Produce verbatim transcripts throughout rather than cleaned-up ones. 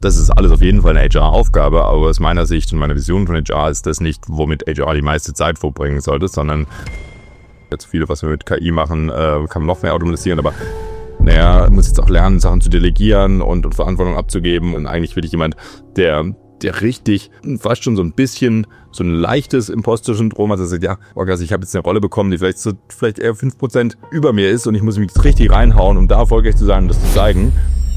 Das ist alles auf jeden Fall eine H R-Aufgabe, aber aus meiner Sicht und meiner Vision von H R ist das nicht, womit H R die meiste Zeit verbringen sollte, sondern jetzt viele, was wir mit K I machen, äh, kann man noch mehr automatisieren, aber naja, muss jetzt auch lernen, Sachen zu delegieren und, und Verantwortung abzugeben. Und eigentlich will ich jemand, der, der richtig, fast schon so ein bisschen, so ein leichtes Imposter-Syndrom hat, also sagt, ja, also ich habe jetzt eine Rolle bekommen, die vielleicht so, vielleicht eher fünf Prozent über mir ist und ich muss mich jetzt richtig reinhauen, um da erfolgreich zu sein und das zu zeigen.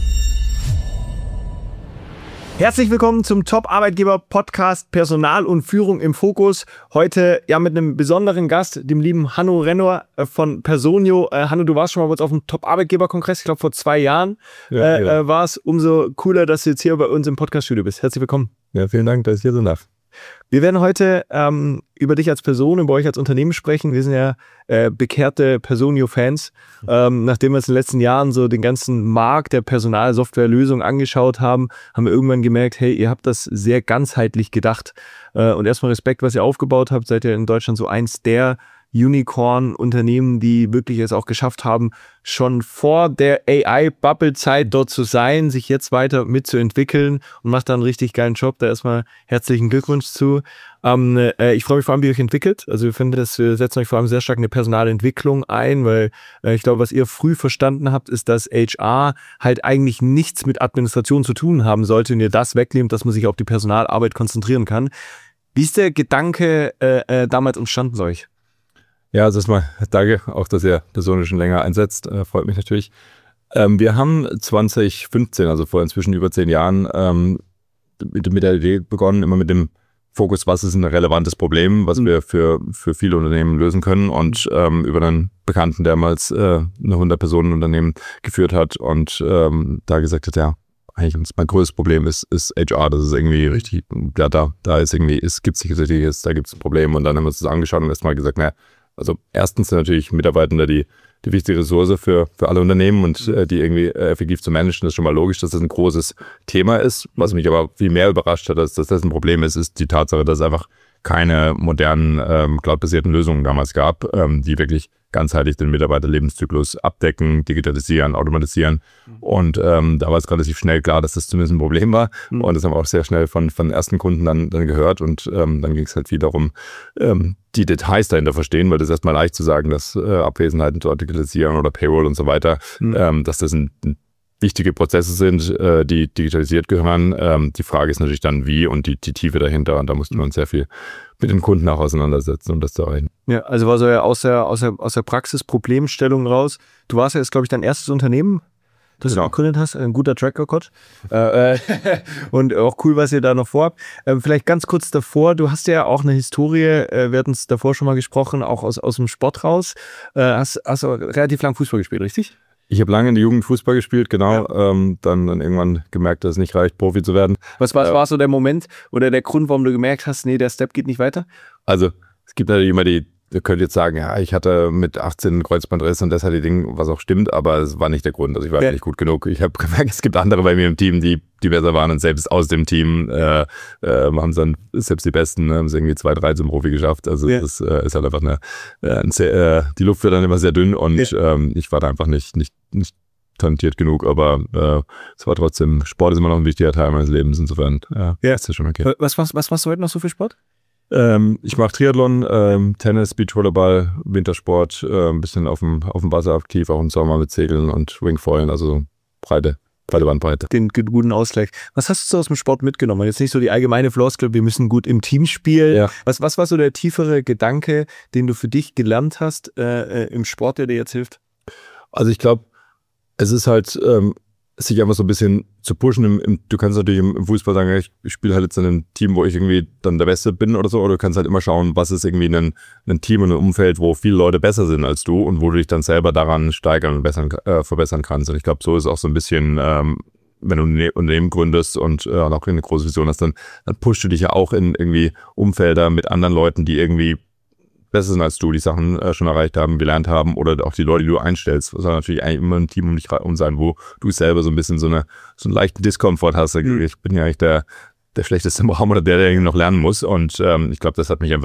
Herzlich willkommen zum Top-Arbeitgeber-Podcast Personal und Führung im Fokus. Heute ja mit einem besonderen Gast, dem lieben Hanno Rennor von Personio. Äh, Hanno, du warst schon mal bei uns auf dem Top-Arbeitgeber-Kongress, ich glaube vor zwei Jahren ja, äh, ja. äh, war es. Umso cooler, dass du jetzt hier bei uns im Podcast-Studio bist. Herzlich willkommen. Ja, vielen Dank, dass ich hier sein darf. Wir werden heute ähm, über dich als Person, über euch als Unternehmen sprechen. Wir sind ja äh, bekehrte Personio-Fans. Ähm, nachdem wir uns in den letzten Jahren so den ganzen Markt der Personalsoftwarelösung angeschaut haben, haben wir irgendwann gemerkt, hey, ihr habt das sehr ganzheitlich gedacht. Äh, und erstmal Respekt, was ihr aufgebaut habt. Seid ihr in Deutschland so eins der Unicorn-Unternehmen, die wirklich es auch geschafft haben, schon vor der A I-Bubble-Zeit dort zu sein, sich jetzt weiter mitzuentwickeln und macht da einen richtig geilen Job. Da erstmal herzlichen Glückwunsch zu. Ähm, äh, ich freue mich vor allem, wie ihr euch entwickelt. Also ich finde, dass wir setzen euch vor allem sehr stark in eine Personalentwicklung ein, weil äh, ich glaube, was ihr früh verstanden habt, ist, dass H R halt eigentlich nichts mit Administration zu tun haben sollte und ihr das wegnehmt, dass man sich auf die Personalarbeit konzentrieren kann. Wie ist der Gedanke äh, äh, damals entstanden bei euch? Ja, also erstmal danke, auch dass ihr Personio schon länger einsetzt, äh, freut mich natürlich. Ähm, wir haben zwanzig fünfzehn, also vor inzwischen über zehn Jahren, ähm, mit, mit der Idee begonnen, immer mit dem Fokus, was ist ein relevantes Problem, was mhm. wir für, für viele Unternehmen lösen können und ähm, über einen Bekannten, der damals äh, eine hundert-Personen-Unternehmen geführt hat und ähm, da gesagt hat, ja, eigentlich mein größtes Problem ist, ist H R, das ist irgendwie richtig, ja, da, da ist irgendwie, es gibt sich richtig, da gibt es ein Problem und dann haben wir uns das angeschaut und erstmal gesagt, naja, also erstens sind natürlich Mitarbeitende die, die wichtige Ressource für, für alle Unternehmen und äh, die irgendwie äh, effektiv zu managen. Das ist schon mal logisch, dass das ein großes Thema ist. Was mich aber viel mehr überrascht hat, als dass das ein Problem ist, ist die Tatsache, dass es einfach keine modernen ähm, cloud-basierten Lösungen damals gab, ähm, die wirklich ganzheitlich den Mitarbeiterlebenszyklus abdecken, digitalisieren, automatisieren. Mhm. Und ähm, da war es relativ schnell klar, dass das zumindest ein Problem war. Mhm. Und das haben wir auch sehr schnell von, von ersten Kunden dann, dann gehört. Und ähm, dann ging es halt viel darum, ähm, die Details dahinter verstehen, weil das ist erstmal leicht zu sagen, dass äh, Abwesenheiten zu digitalisieren oder Payroll und so weiter, mhm. ähm, dass das ein, ein wichtige Prozesse sind, äh, die digitalisiert gehören. Ähm, die Frage ist natürlich dann, wie und die, die Tiefe dahinter. Und da mussten wir uns sehr viel mit den Kunden auch auseinandersetzen, um das zu erreichen. Ja, also war so ja aus der, aus der, aus der Praxis Problemstellung raus. Du warst ja jetzt, glaube ich, dein erstes Unternehmen, das genau. du gegründet hast. Ein guter Track Record. äh, und auch cool, was ihr da noch vorhabt. Äh, vielleicht ganz kurz davor, du hast ja auch eine Historie, äh, wir hatten es davor schon mal gesprochen, auch aus, aus dem Sport raus. Äh, hast, hast auch relativ lang Fußball gespielt, richtig? Ich habe lange in der Jugend Fußball gespielt, genau. Ja. Ähm, dann, dann irgendwann gemerkt, dass es nicht reicht, Profi zu werden. Was war, äh, war so der Moment oder der Grund, warum du gemerkt hast, nee, der Step geht nicht weiter? Also es gibt natürlich immer die, ihr könnt jetzt sagen, ja, ich hatte mit achtzehn einen Kreuzbandriss und das hat die Ding, was auch stimmt, aber es war nicht der Grund. Also ich war ja. nicht gut genug. Ich habe gemerkt, es gibt andere bei mir im Team, die, die besser waren und selbst aus dem Team äh, äh, haben es dann, selbst die Besten, ne, haben es irgendwie zwei, drei zum Profi geschafft. Also ja. das äh, ist halt einfach eine, äh, sehr, äh, die Luft wird dann immer sehr dünn und ja. ähm, ich war da einfach nicht, nicht, nicht talentiert genug, aber äh, es war trotzdem, Sport ist immer noch ein wichtiger Teil meines Lebens, insofern ja, ja. ist das schon okay. Was, was, was machst du heute noch so für Sport? Ähm, ich mache Triathlon, ähm, Tennis, Beachvolleyball, Wintersport, äh, ein bisschen auf dem, auf dem Wasser aktiv, auch im Sommer mit Segeln und Wingfoilen, also breite, breite Bandbreite. Den guten Ausgleich. Was hast du aus dem Sport mitgenommen? Jetzt nicht so die allgemeine Floskel, wir müssen gut im Team spielen. Ja. Was, was war so der tiefere Gedanke, den du für dich gelernt hast äh, im Sport, der dir jetzt hilft? Also ich glaube, es ist halt, ähm, sich einfach so ein bisschen zu pushen. Im, im, du kannst natürlich im, im Fußball sagen, ich, ich spiele halt jetzt in einem Team, wo ich irgendwie dann der Beste bin oder so, oder du kannst halt immer schauen, was ist irgendwie ein, ein Team und ein Umfeld, wo viele Leute besser sind als du und wo du dich dann selber daran steigern und bessern, äh, verbessern kannst. Und ich glaube, so ist auch so ein bisschen, ähm, wenn du ein Unternehmen gründest und äh, auch eine große Vision hast, dann, dann pushst du dich ja auch in irgendwie Umfelder mit anderen Leuten, die irgendwie besser sind als du, die Sachen äh, schon erreicht haben, gelernt haben oder auch die Leute, die du einstellst. Das soll natürlich eigentlich immer ein Team um dich herum sein, wo du selber so ein bisschen so, eine, so einen leichten Diskomfort hast. Ich bin ja eigentlich der, der Schlechteste im Raum oder der, der noch lernen muss und ähm, ich glaube, das hat mich einfach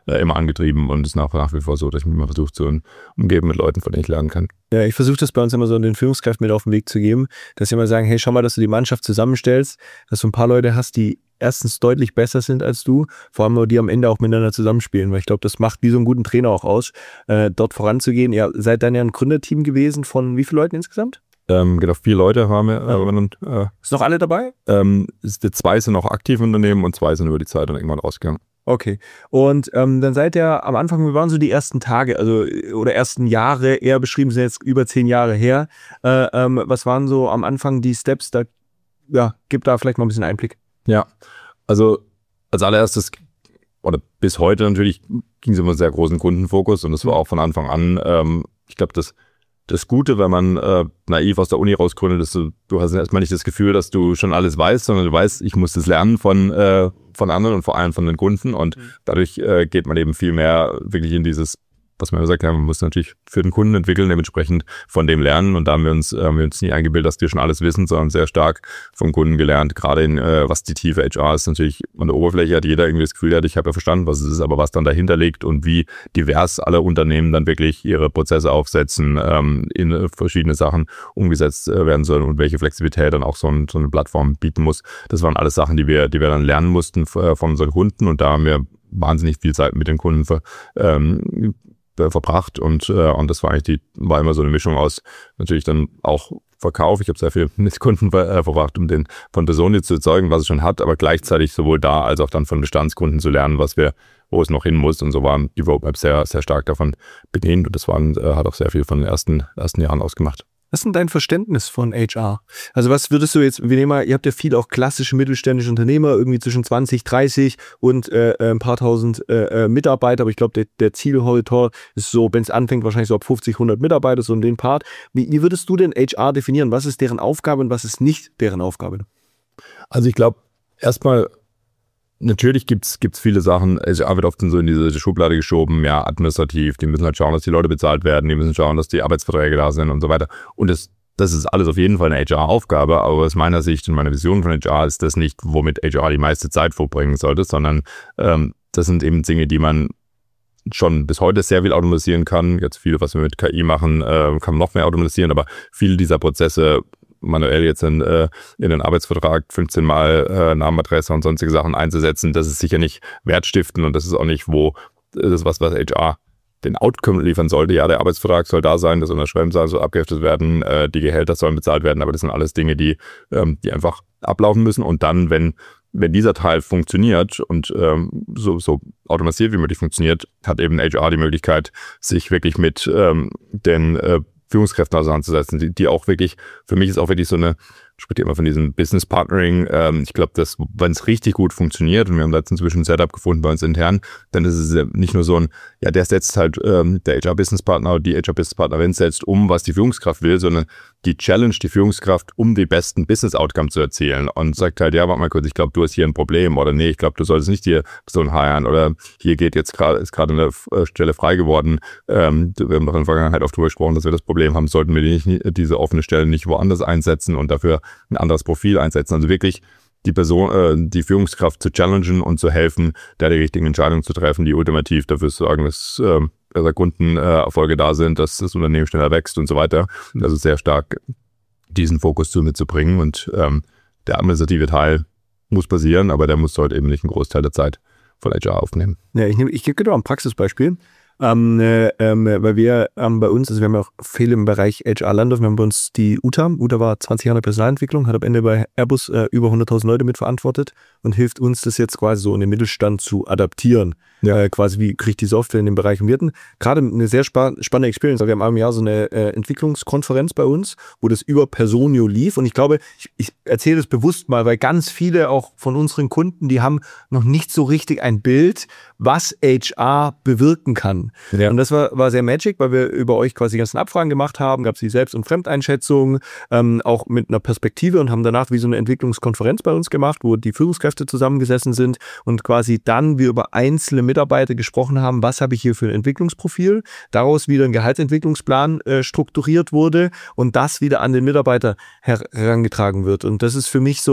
äh, immer angetrieben und ist nach, nach wie vor so, dass ich mich immer versuche zu umgeben mit Leuten, von denen ich lernen kann. Ja, ich versuche das bei uns immer so den Führungskräften mit auf den Weg zu geben, dass sie immer sagen, hey, schau mal, dass du die Mannschaft zusammenstellst, dass du ein paar Leute hast, die erstens deutlich besser sind als du, vor allem die am Ende auch miteinander zusammenspielen, weil ich glaube, das macht wie so einen guten Trainer auch aus, äh, dort voranzugehen. Ihr seid dann ja ein Gründerteam gewesen von wie vielen Leuten insgesamt? Ähm, genau, vier Leute haben wir. Äh, äh, Ist noch alle dabei? Ähm, zwei sind noch aktiv im Unternehmen und zwei sind über die Zeit dann irgendwann rausgegangen. Okay. Und ähm, dann seid ihr am Anfang, wie waren so die ersten Tage, also oder ersten Jahre, eher beschrieben sind jetzt über zehn Jahre her. Äh, ähm, was waren so am Anfang die Steps? Da, ja, gib da vielleicht mal ein bisschen Einblick. Ja, also als allererstes oder bis heute natürlich ging es immer einen sehr großen Kundenfokus und das war auch von Anfang an, ähm, ich glaube, das Das Gute, wenn man äh, naiv aus der Uni rausgründet, ist, du, du hast erstmal nicht das Gefühl, dass du schon alles weißt, sondern du weißt, ich muss das lernen von, äh, von anderen und vor allem von den Kunden und mhm. dadurch äh, geht man eben viel mehr wirklich in dieses, was man immer sagt, ja, man muss natürlich für den Kunden entwickeln, dementsprechend von dem lernen und da haben wir uns, äh, haben wir uns nie eingebildet, dass wir schon alles wissen, sondern sehr stark vom Kunden gelernt, gerade in, äh, was die tiefe H R ist, natürlich an der Oberfläche hat jeder irgendwie das Gefühl, hat, ich habe ja verstanden, was es ist, aber was dann dahinter liegt und wie divers alle Unternehmen dann wirklich ihre Prozesse aufsetzen, ähm, in äh, verschiedene Sachen umgesetzt äh, werden sollen und welche Flexibilität dann auch so, ein, so eine Plattform bieten muss. Das waren alles Sachen, die wir, die wir dann lernen mussten äh, von unseren Kunden und da haben wir wahnsinnig viel Zeit mit den Kunden ver, ähm, verbracht und äh, und das war eigentlich die war immer so eine Mischung aus natürlich dann auch Verkauf. Ich habe sehr viel mit Kunden ver, äh, verbracht, um den von Personio zu erzeugen, was es schon hat, aber gleichzeitig sowohl da als auch dann von Bestandskunden zu lernen, was wir, wo es noch hin muss und so waren die Roadmaps sehr sehr stark davon bedient und das waren, äh, hat auch sehr viel von den ersten ersten Jahren ausgemacht. Was ist denn dein Verständnis von H R? Also was würdest du jetzt, wir nehmen mal, ihr habt ja viel auch klassische mittelständische Unternehmer, irgendwie zwischen zwanzig, dreißig und äh, ein paar tausend äh, Mitarbeiter, aber ich glaube, der, der Zielhorizont ist so, wenn es anfängt, wahrscheinlich so ab fünfzig, hundert Mitarbeiter, so in den Part. Wie, wie würdest du denn H R definieren? Was ist deren Aufgabe und was ist nicht deren Aufgabe? Also ich glaube, erstmal natürlich gibt es viele Sachen, H R wird oft so in diese Schublade geschoben, ja, administrativ, die müssen halt schauen, dass die Leute bezahlt werden, die müssen schauen, dass die Arbeitsverträge da sind und so weiter. Und das, das ist alles auf jeden Fall eine H R-Aufgabe, aber aus meiner Sicht und meiner Vision von H R ist das nicht, womit H R die meiste Zeit verbringen sollte, sondern ähm, das sind eben Dinge, die man schon bis heute sehr viel automatisieren kann. Jetzt viele, was wir mit K I machen, äh, kann man noch mehr automatisieren, aber viele dieser Prozesse manuell jetzt in, äh, in den Arbeitsvertrag fünfzehn Mal äh, Name, Adresse und sonstige Sachen einzusetzen, das ist sicher nicht wertstiften und das ist auch nicht, wo das ist was, was H R den Outcome liefern sollte. Ja, der Arbeitsvertrag soll da sein, das Unterschreiben soll so abgeheftet werden, äh, die Gehälter sollen bezahlt werden, aber das sind alles Dinge, die, ähm, die einfach ablaufen müssen und dann, wenn wenn dieser Teil funktioniert und ähm, so, so automatisiert wie möglich funktioniert, hat eben H R die Möglichkeit, sich wirklich mit ähm, den äh, Führungskräften auseinanderzusetzen, die, die auch wirklich, für mich ist auch wirklich so eine, ich spreche immer von diesem Business Partnering, ähm, ich glaube, dass wenn es richtig gut funktioniert und wir haben da jetzt inzwischen ein Setup gefunden bei uns intern, dann ist es ja nicht nur so ein, ja, der setzt halt, ähm, der H R Business Partner oder die H R Business Partnerin setzt um, was die Führungskraft will, sondern die Challenge die Führungskraft, um die besten Business Outcome zu erzielen und sagt halt, ja, warte mal kurz, ich glaube, du hast hier ein Problem oder nee, ich glaube, du solltest nicht hier so ein hiren oder hier geht jetzt gerade, ist gerade eine Stelle frei geworden. Ähm, wir haben doch in der Vergangenheit oft darüber gesprochen, dass wir das Problem haben, sollten wir nicht, diese offene Stelle nicht woanders einsetzen und dafür ein anderes Profil einsetzen. Also wirklich die Person, äh, die Führungskraft zu challengen und zu helfen, da die richtigen Entscheidungen zu treffen, die ultimativ dafür sorgen, dass äh, dass Kundenerfolge da sind, dass das Unternehmen schneller wächst und so weiter. Also sehr stark diesen Fokus zu mitzubringen und ähm, der administrative Teil muss passieren, aber der muss dort eben nicht einen Großteil der Zeit von H R aufnehmen. Ja, ich, nehm, ich gebe dir ein Praxisbeispiel. Ähm, äh, ähm, weil wir ähm, bei uns, also wir haben ja auch viel im Bereich H R-Land, wir haben bei uns die U T A. U T A war zwanzig Jahre Personalentwicklung, hat am Ende bei Airbus äh, über hunderttausend Leute mitverantwortet und hilft uns, das jetzt quasi so in den Mittelstand zu adaptieren. Ja. Äh, quasi wie kriegt die Software in dem Bereich. Und wir hatten gerade eine sehr spa- spannende Experience. Wir haben einmal im Jahr so eine äh, Entwicklungskonferenz bei uns, wo das über Personio lief. Und ich glaube, ich, ich erzähle das bewusst mal, weil ganz viele auch von unseren Kunden, die haben noch nicht so richtig ein Bild, was H R bewirken kann. Ja. Und das war, war sehr magic, weil wir über euch quasi die ganzen Abfragen gemacht haben, gab es die Selbst- und Fremdeinschätzung, ähm, auch mit einer Perspektive und haben danach wie so eine Entwicklungskonferenz bei uns gemacht, wo die Führungskräfte zusammengesessen sind und quasi dann wir über einzelne Mitarbeiter gesprochen haben, was habe ich hier für ein Entwicklungsprofil, daraus wieder ein Gehaltsentwicklungsplan äh, strukturiert wurde und das wieder an den Mitarbeiter herangetragen wird. Und das ist für mich so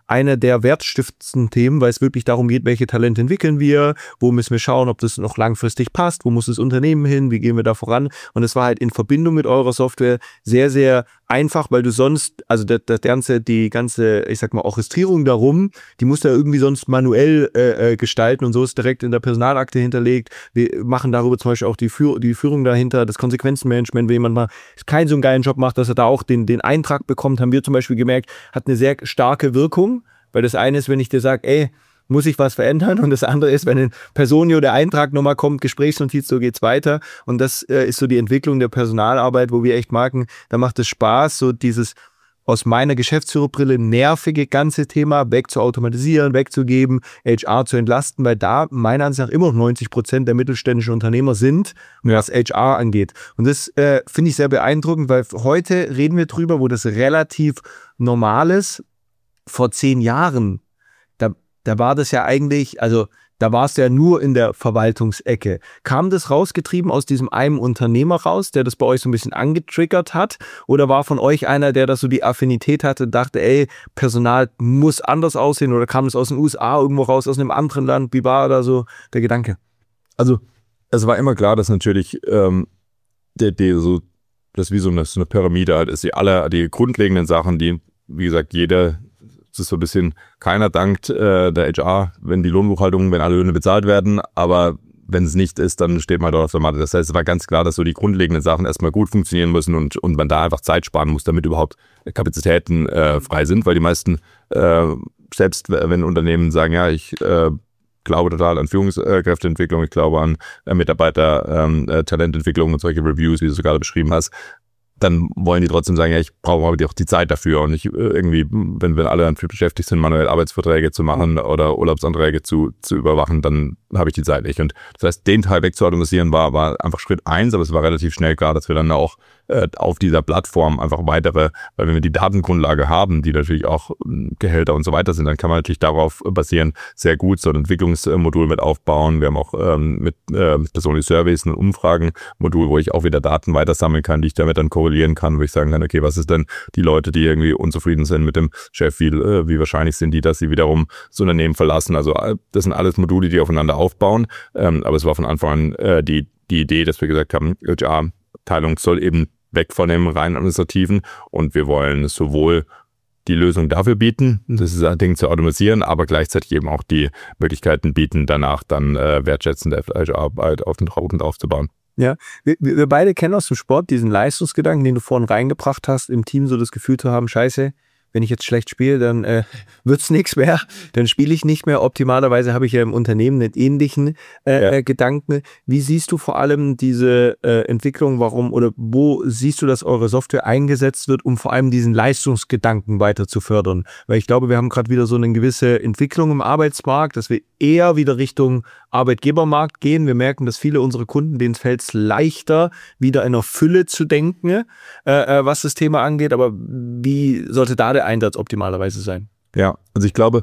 einer der wertstiftendsten Themen, weil es wirklich darum geht, welche Talente entwickeln wir, wo müssen wir schauen, ob das noch langfristig passt, wo muss das Unternehmen hin, wie gehen wir da voran. Und es war halt in Verbindung mit eurer Software sehr, sehr einfach, weil du sonst, also das, das ganze, die ganze, ich sag mal, Orchestrierung darum, die musst du ja irgendwie sonst manuell äh, gestalten und so ist direkt in der Personalakte hinterlegt. Wir machen darüber zum Beispiel auch die, Führ- die Führung dahinter, das Konsequenzenmanagement, wenn jemand mal keinen so einen geilen Job macht, dass er da auch den, den Eintrag bekommt, haben wir zum Beispiel gemerkt, hat eine sehr starke Wirkung, weil das eine ist, wenn ich dir sage, ey, muss ich was verändern? Und das andere ist, wenn in Personio der Eintrag nochmal kommt, Gesprächsnotiz, so geht's weiter. Und das äh, ist so die Entwicklung der Personalarbeit, wo wir echt merken, da macht es Spaß, so dieses aus meiner Geschäftsführerbrille nervige ganze Thema wegzuautomatisieren, wegzugeben, H R zu entlasten, weil da meiner Ansicht nach immer noch neunzig Prozent der mittelständischen Unternehmer sind, was H R angeht. Und das äh, finde ich sehr beeindruckend, weil heute reden wir drüber, wo das relativ normal ist. Vor zehn Jahren, da, da war das ja eigentlich, also da warst du ja nur in der Verwaltungsecke. Kam das rausgetrieben aus diesem einen Unternehmer raus, der das bei euch so ein bisschen angetriggert hat? Oder war von euch einer, der das so die Affinität hatte und dachte, ey, Personal muss anders aussehen? Oder kam das aus den U S A irgendwo raus, aus einem anderen Land? Wie war da so der Gedanke? Also es war immer klar, dass natürlich ähm, der, der so, das wie so eine, so eine Pyramide halt ist, die alle, die grundlegenden Sachen, die, wie gesagt, jeder, es ist so ein bisschen, keiner dankt äh, der H R, wenn die Lohnbuchhaltung, wenn alle Löhne bezahlt werden, aber wenn es nicht ist, dann steht man dort auf der Matte. Das heißt, es war ganz klar, dass so die grundlegenden Sachen erstmal gut funktionieren müssen und, und man da einfach Zeit sparen muss, damit überhaupt Kapazitäten äh, frei sind, weil die meisten, äh, selbst wenn Unternehmen sagen, ja, ich äh, glaube total an Führungskräfteentwicklung, ich glaube an äh, Mitarbeiter, ähm, äh, Talententwicklung und solche Reviews, wie du es gerade beschrieben hast, dann wollen die trotzdem sagen, ja, ich brauche aber auch die Zeit dafür und nicht irgendwie, wenn wir alle damit beschäftigt sind, manuell Arbeitsverträge zu machen oder Urlaubsanträge zu, zu überwachen, dann habe ich die Zeit nicht. Und das heißt, den Teil wegzuautomatisieren war, war einfach Schritt eins, aber es war relativ schnell klar, dass wir dann auch äh, auf dieser Plattform einfach weitere, weil wenn wir die Datengrundlage haben, die natürlich auch Gehälter und so weiter sind, dann kann man natürlich darauf basieren, sehr gut so ein Entwicklungsmodul mit aufbauen. Wir haben auch ähm, mit äh, Personal Surveys ein Umfragenmodul, wo ich auch wieder Daten weitersammeln kann, die ich damit dann korrelieren kann, wo ich sagen kann, okay, was ist denn die Leute, die irgendwie unzufrieden sind mit dem Chef, wie, äh, wie wahrscheinlich sind die, dass sie wiederum das Unternehmen verlassen. Also das sind alles Module, die aufeinander aufbauen, ähm, aber es war von Anfang an äh, die, die Idee, dass wir gesagt haben, H R-Teilung soll eben weg von dem rein administrativen und wir wollen sowohl die Lösung dafür bieten, das ist ein Ding zu automatisieren, aber gleichzeitig eben auch die Möglichkeiten bieten, danach dann äh, wertschätzende H R-Arbeit auf den Trauben aufzubauen. Ja, wir, wir beide kennen aus dem Sport diesen Leistungsgedanken, den du vorhin reingebracht hast, im Team so das Gefühl zu haben, scheiße, wenn ich jetzt schlecht spiele, dann äh, wird's nichts mehr, dann spiele ich nicht mehr. Optimalerweise habe ich ja im Unternehmen einen ähnlichen äh, ja. äh, Gedanken. Wie siehst du vor allem diese äh, Entwicklung, warum oder wo siehst du, dass eure Software eingesetzt wird, um vor allem diesen Leistungsgedanken weiter zu fördern? Weil ich glaube, wir haben gerade wieder so eine gewisse Entwicklung im Arbeitsmarkt, dass wir eher wieder Richtung Arbeitgebermarkt gehen. Wir merken, dass viele unserer Kunden, denen fällt es leichter, wieder in einer Fülle zu denken, äh, was das Thema angeht. Aber wie sollte da der Einsatz optimalerweise sein? Ja, also ich glaube,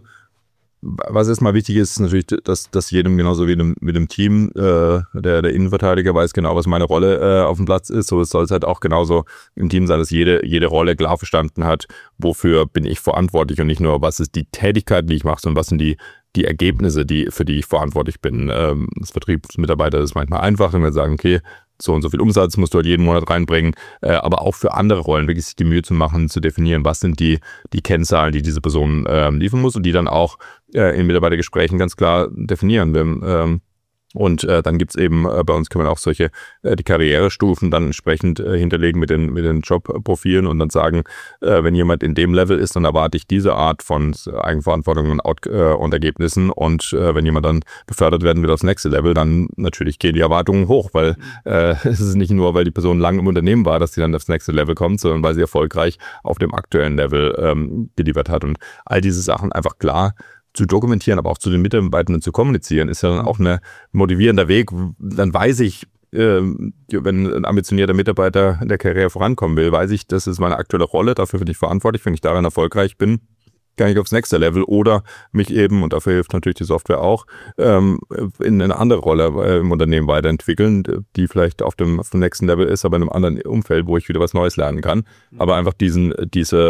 was erstmal wichtig ist, ist natürlich, dass, dass jedem genauso wie dem, mit dem Team, äh, der, der Innenverteidiger weiß genau, was meine Rolle äh, auf dem Platz ist. So soll es halt auch genauso im Team sein, dass jede, jede Rolle klar verstanden hat, wofür bin ich verantwortlich und nicht nur, was ist die Tätigkeit, die ich mache, sondern was sind die die Ergebnisse, die, für die ich verantwortlich bin. Ähm, als Vertriebsmitarbeiter ist es manchmal einfach, wenn wir sagen, okay, so und so viel Umsatz musst du halt jeden Monat reinbringen, äh, aber auch für andere Rollen wirklich sich die Mühe zu machen, zu definieren, was sind die, die Kennzahlen, die diese Person äh, liefern muss und die dann auch äh, in Mitarbeitergesprächen ganz klar definieren. Wir, ähm, Und äh, dann gibt's eben, äh, bei uns kann man auch solche, äh, die Karrierestufen dann entsprechend äh, hinterlegen mit den mit den Jobprofilen und dann sagen, äh, wenn jemand in dem Level ist, dann erwarte ich diese Art von Eigenverantwortung und, Out äh, und Ergebnissen und äh, wenn jemand dann befördert werden will aufs nächste Level, dann natürlich gehen die Erwartungen hoch, weil äh, es ist nicht nur, weil die Person lang im Unternehmen war, dass sie dann aufs nächste Level kommt, sondern weil sie erfolgreich auf dem aktuellen Level ähm, geliefert hat und all diese Sachen einfach klar zu dokumentieren, aber auch zu den Mitarbeitenden zu kommunizieren, ist ja dann auch ein motivierender Weg. Dann weiß ich, äh, wenn ein ambitionierter Mitarbeiter in der Karriere vorankommen will, weiß ich, das ist meine aktuelle Rolle, dafür bin ich verantwortlich. Wenn ich darin erfolgreich bin, kann ich aufs nächste Level oder mich eben, und dafür hilft natürlich die Software auch, ähm, in eine andere Rolle äh, im Unternehmen weiterentwickeln, die vielleicht auf dem, auf dem nächsten Level ist, aber in einem anderen Umfeld, wo ich wieder was Neues lernen kann. Aber einfach diesen, diese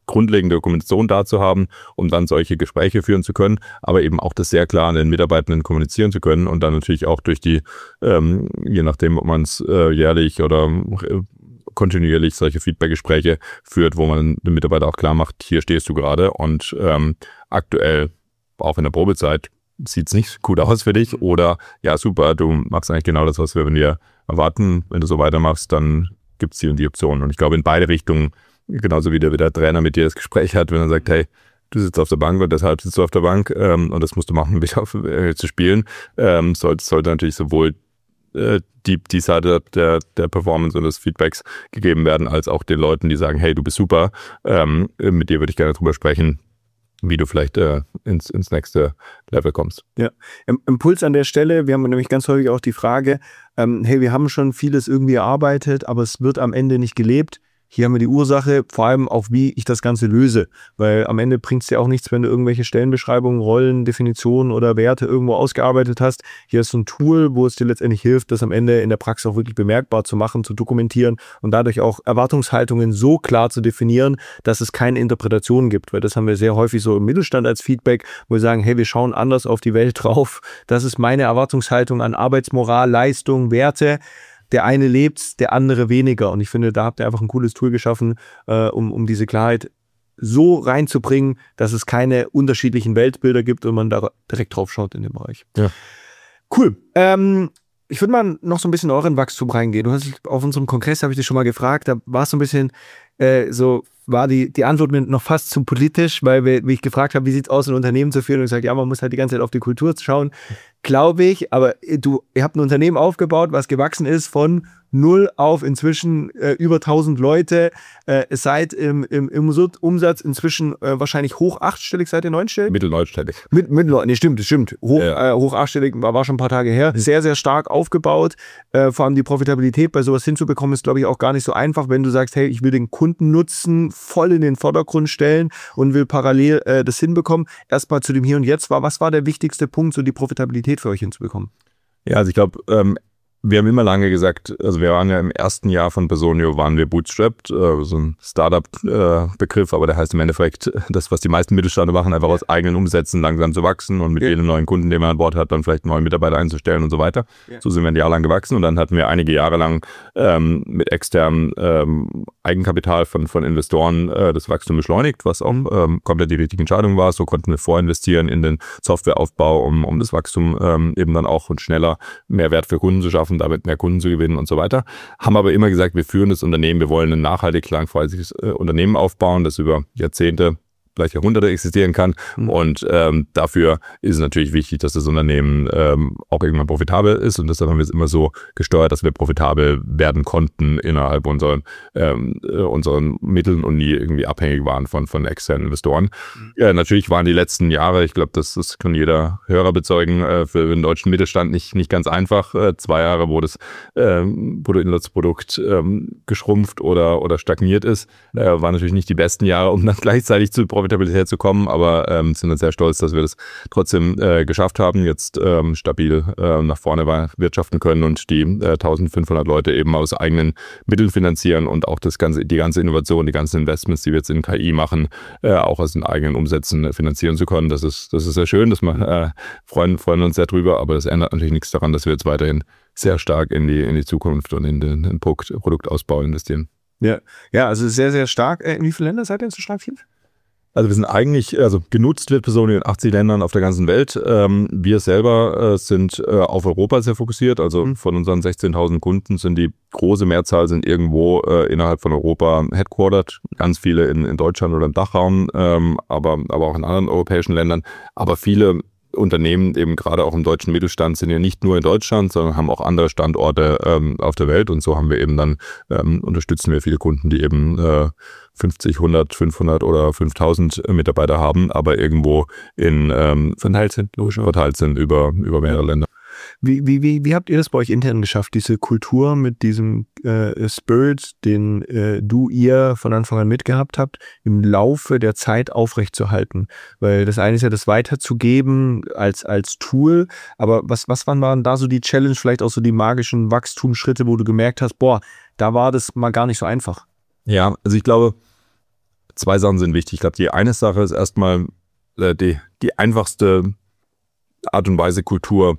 grundlegende Dokumentation da zu haben, um dann solche Gespräche führen zu können, aber eben auch das sehr klar an den Mitarbeitenden kommunizieren zu können und dann natürlich auch durch die, ähm, je nachdem, ob man es äh, jährlich oder äh, kontinuierlich solche Feedback-Gespräche führt, wo man den Mitarbeiter auch klar macht, hier stehst du gerade und ähm, aktuell, auch in der Probezeit, sieht es nicht gut aus für dich oder ja super, du machst eigentlich genau das, was wir von dir erwarten, wenn du so weitermachst, dann gibt es die und die Optionen und ich glaube in beide Richtungen, genauso wie der, wie der Trainer mit dir das Gespräch hat, wenn er sagt, hey, du sitzt auf der Bank und deshalb sitzt du auf der Bank ähm, und das musst du machen, um wieder auf, äh, zu spielen, ähm, sollte, sollte natürlich sowohl äh, die, die Seite der, der Performance und des Feedbacks gegeben werden, als auch den Leuten, die sagen, hey, du bist super, ähm, mit dir würde ich gerne drüber sprechen, wie du vielleicht äh, ins, ins nächste Level kommst. Ja, Impuls an der Stelle, wir haben nämlich ganz häufig auch die Frage, ähm, hey, wir haben schon vieles irgendwie erarbeitet, aber es wird am Ende nicht gelebt. Hier haben wir die Ursache, vor allem auch, wie ich das Ganze löse. Weil am Ende bringt es dir auch nichts, wenn du irgendwelche Stellenbeschreibungen, Rollen, Definitionen oder Werte irgendwo ausgearbeitet hast. Hier ist so ein Tool, wo es dir letztendlich hilft, das am Ende in der Praxis auch wirklich bemerkbar zu machen, zu dokumentieren und dadurch auch Erwartungshaltungen so klar zu definieren, dass es keine Interpretation gibt. Weil das haben wir sehr häufig so im Mittelstand als Feedback, wo wir sagen, hey, wir schauen anders auf die Welt drauf. Das ist meine Erwartungshaltung an Arbeitsmoral, Leistung, Werte. Der eine lebt, der andere weniger. Und ich finde, da habt ihr einfach ein cooles Tool geschaffen, äh, um, um diese Klarheit so reinzubringen, dass es keine unterschiedlichen Weltbilder gibt und man da direkt drauf schaut in dem Bereich. Ja. Cool. Ähm, ich würde mal noch so ein bisschen in euren Wachstum reingehen. Du hast auf unserem Kongress, habe ich dich schon mal gefragt, da war es so ein bisschen äh, so, war die, die Antwort mir noch fast zu politisch, weil wir, wie ich gefragt habe, wie sieht es aus, ein Unternehmen zu führen, und gesagt, ja, man muss halt die ganze Zeit auf die Kultur schauen. Glaube ich, aber du, ihr habt ein Unternehmen aufgebaut, was gewachsen ist von null auf inzwischen äh, über tausend Leute. Äh, es seid im, im, im Umsatz inzwischen äh, wahrscheinlich hoch achtstellig, seid ihr neunstellig? Mittelneunstellig. Mit, mittel, nee, stimmt, das stimmt. Hoch, ja. äh, hoch achtstellig war, war schon ein paar Tage her. Sehr, sehr stark aufgebaut. Äh, vor allem die Profitabilität bei sowas hinzubekommen, ist, glaube ich, auch gar nicht so einfach, wenn du sagst, hey, ich will den Kundennutzen voll in den Vordergrund stellen und will parallel äh, das hinbekommen. Erstmal zu dem Hier und Jetzt war, was war der wichtigste Punkt, so die Profitabilität für euch hinzubekommen? Ja, also ich glaube, ähm, wir haben immer lange gesagt, also wir waren ja im ersten Jahr von Personio, waren wir bootstrapped, äh, so ein Startup-Begriff, äh, aber der heißt im Endeffekt, das, was die meisten Mittelständler machen, einfach aus eigenen Umsätzen langsam zu wachsen und mit ja. jedem neuen Kunden, den man an Bord hat, dann vielleicht neue Mitarbeiter einzustellen und so weiter. Ja. So sind wir ein Jahr lang gewachsen und dann hatten wir einige Jahre lang ähm, mit externem ähm, Eigenkapital von, von Investoren äh, das Wachstum beschleunigt, was auch ähm, komplett die richtige Entscheidung war. So konnten wir vorinvestieren in den Softwareaufbau, um, um das Wachstum ähm, eben dann auch und schneller mehr Wert für Kunden zu schaffen, damit mehr Kunden zu gewinnen und so weiter. Haben aber immer gesagt, wir führen das Unternehmen, wir wollen ein nachhaltig langfristiges äh, Unternehmen aufbauen, das über Jahrzehnte, vielleicht Jahrhunderte existieren kann. Mhm. Und ähm, dafür ist es natürlich wichtig, dass das Unternehmen ähm, auch irgendwann profitabel ist. Und deshalb haben wir es immer so gesteuert, dass wir profitabel werden konnten innerhalb unseren, ähm, unseren Mitteln und nie irgendwie abhängig waren von, von externen Investoren. Mhm. Ja, natürlich waren die letzten Jahre, ich glaube, das, das kann jeder Hörer bezeugen, äh, für den deutschen Mittelstand nicht, nicht ganz einfach. Äh, zwei Jahre, wo das ähm, Bruttoinlandsprodukt ähm, geschrumpft oder, oder stagniert ist, äh, waren natürlich nicht die besten Jahre, um dann gleichzeitig zu Profitabilität zu kommen, aber ähm, sind dann sehr stolz, dass wir das trotzdem äh, geschafft haben, jetzt ähm, stabil äh, nach vorne wirtschaften können und die äh, eintausendfünfhundert Leute eben aus eigenen Mitteln finanzieren und auch das ganze, die ganze Innovation, die ganzen Investments, die wir jetzt in K I machen, äh, auch aus den eigenen Umsätzen äh, finanzieren zu können. Das ist, das ist sehr schön, dass wir äh, freuen, freuen uns sehr drüber, aber das ändert natürlich nichts daran, dass wir jetzt weiterhin sehr stark in die, in die Zukunft und in den, den Produkt, Produktausbau investieren. Ja, ja, also sehr, sehr stark. In wie viele Länder seid ihr jetzt so stark? Viel? Also wir sind eigentlich, also genutzt wird Personio in achtzig Ländern auf der ganzen Welt. Ähm, wir selber äh, sind äh, auf Europa sehr fokussiert. Also mhm. von unseren sechzehntausend Kunden sind die große Mehrzahl sind irgendwo äh, innerhalb von Europa headquartered. Ganz viele in, in Deutschland oder im Dachraum, ähm, aber, aber auch in anderen europäischen Ländern. Aber viele Unternehmen, eben gerade auch im deutschen Mittelstand, sind ja nicht nur in Deutschland, sondern haben auch andere Standorte ähm, auf der Welt. Und so haben wir eben dann, ähm, unterstützen wir viele Kunden, die eben äh, fünfzig, hundert, fünfhundert oder fünftausend Mitarbeiter haben, aber irgendwo in ähm, verteilt sind, logisch verteilt sind über, über mehrere Länder. Wie, wie, wie, wie habt ihr das bei euch intern geschafft, diese Kultur mit diesem äh, Spirit, den äh, du, ihr von Anfang an mitgehabt habt, im Laufe der Zeit aufrechtzuerhalten? Weil das eine ist ja, das weiterzugeben als, als Tool, aber was, was waren, waren da so die Challenge, vielleicht auch so die magischen Wachstumsschritte, wo du gemerkt hast, boah, da war das mal gar nicht so einfach? Ja, also ich glaube, zwei Sachen sind wichtig. Ich glaube, die eine Sache ist erstmal äh, die, die einfachste Art und Weise, Kultur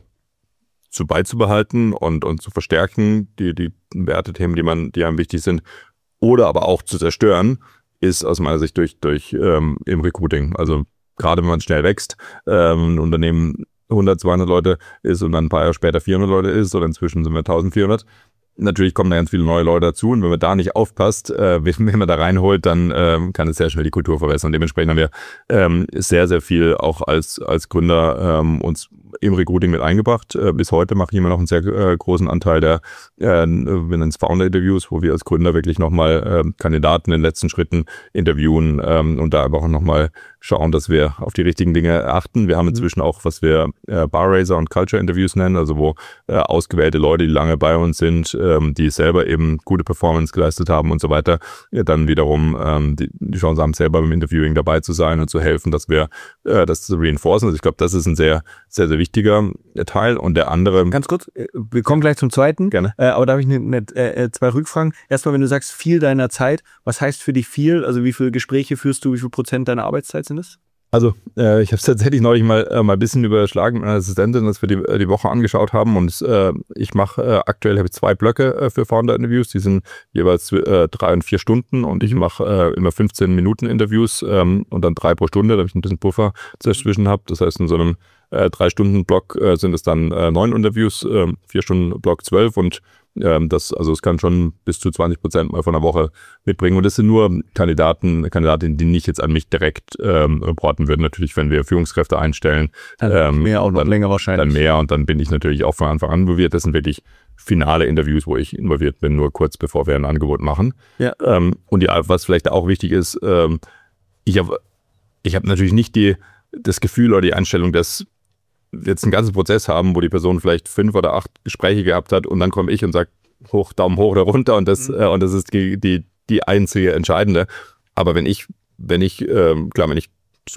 zu beizubehalten und, und zu verstärken, die, die Wertethemen, die man, die einem wichtig sind, oder aber auch zu zerstören, ist aus meiner Sicht durch, durch ähm, im Recruiting. Also gerade wenn man schnell wächst, ähm, ein Unternehmen hundert, zweihundert Leute ist und dann ein paar Jahre später vierhundert Leute ist oder inzwischen sind wir eintausendvierhundert. Natürlich kommen da ganz viele neue Leute dazu und wenn man da nicht aufpasst, äh, wenn man da reinholt, dann ähm, kann es sehr schnell die Kultur verwässern. Dementsprechend haben wir ähm, sehr, sehr viel auch als als Gründer ähm, uns im Recruiting mit eingebracht. Äh, bis heute mache ich immer noch einen sehr äh, großen Anteil der äh, wir nennen es Founder-Interviews, wo wir als Gründer wirklich nochmal äh, Kandidaten in den letzten Schritten interviewen ähm, und da einfach auch nochmal schauen, dass wir auf die richtigen Dinge achten. Wir haben inzwischen auch, was wir äh, Bar-Raiser und Culture-Interviews nennen, also wo äh, ausgewählte Leute, die lange bei uns sind, ähm, die selber eben gute Performance geleistet haben und so weiter, ja, dann wiederum ähm, die, die Chance haben, selber beim Interviewing dabei zu sein und zu helfen, dass wir äh, das zu reinforcen. Also ich glaube, das ist ein sehr, sehr, sehr wichtiger Teil. Und der andere... Ganz kurz, wir kommen gleich zum zweiten. Gerne. Äh, aber da habe ich ne, ne, äh, zwei Rückfragen. Erstmal, wenn du sagst, viel deiner Zeit, was heißt für dich viel? Also wie viele Gespräche führst du, wie viel Prozent deiner Arbeitszeit sind es? Also äh, ich habe es tatsächlich neulich mal äh, mal ein bisschen überschlagen mit meiner Assistentin, dass wir die, äh, die Woche angeschaut haben und äh, ich mache äh, aktuell habe ich zwei Blöcke äh, für Founder-Interviews, die sind jeweils äh, drei und vier Stunden und ich mache äh, immer fünfzehn Minuten Interviews ähm, und dann drei pro Stunde, damit ich ein bisschen Puffer dazwischen habe. Das heißt, in so einem äh, drei Stunden Block äh, sind es dann äh, neun Interviews, äh, vier Stunden Block zwölf und Ähm, das, also es kann schon bis zu zwanzig Prozent mal von der Woche mitbringen. Und das sind nur Kandidaten, Kandidatinnen, die nicht jetzt an mich direkt ähm, reporten würden. Natürlich, wenn wir Führungskräfte einstellen, ähm, mehr auch noch dann, länger wahrscheinlich. Dann mehr und dann bin ich natürlich auch von Anfang an involviert. Das sind wirklich finale Interviews, wo ich involviert bin, nur kurz bevor wir ein Angebot machen. Ja. Ähm, und die, was vielleicht auch wichtig ist, ähm, ich habe ich hab natürlich nicht die, das Gefühl oder die Einstellung, dass jetzt einen ganzen Prozess haben, wo die Person vielleicht fünf oder acht Gespräche gehabt hat und dann komme ich und sage, hoch, Daumen hoch oder runter und das, mhm. äh, und das ist die, die, die einzige entscheidende. Aber wenn ich, wenn ich, ähm, klar, wenn ich,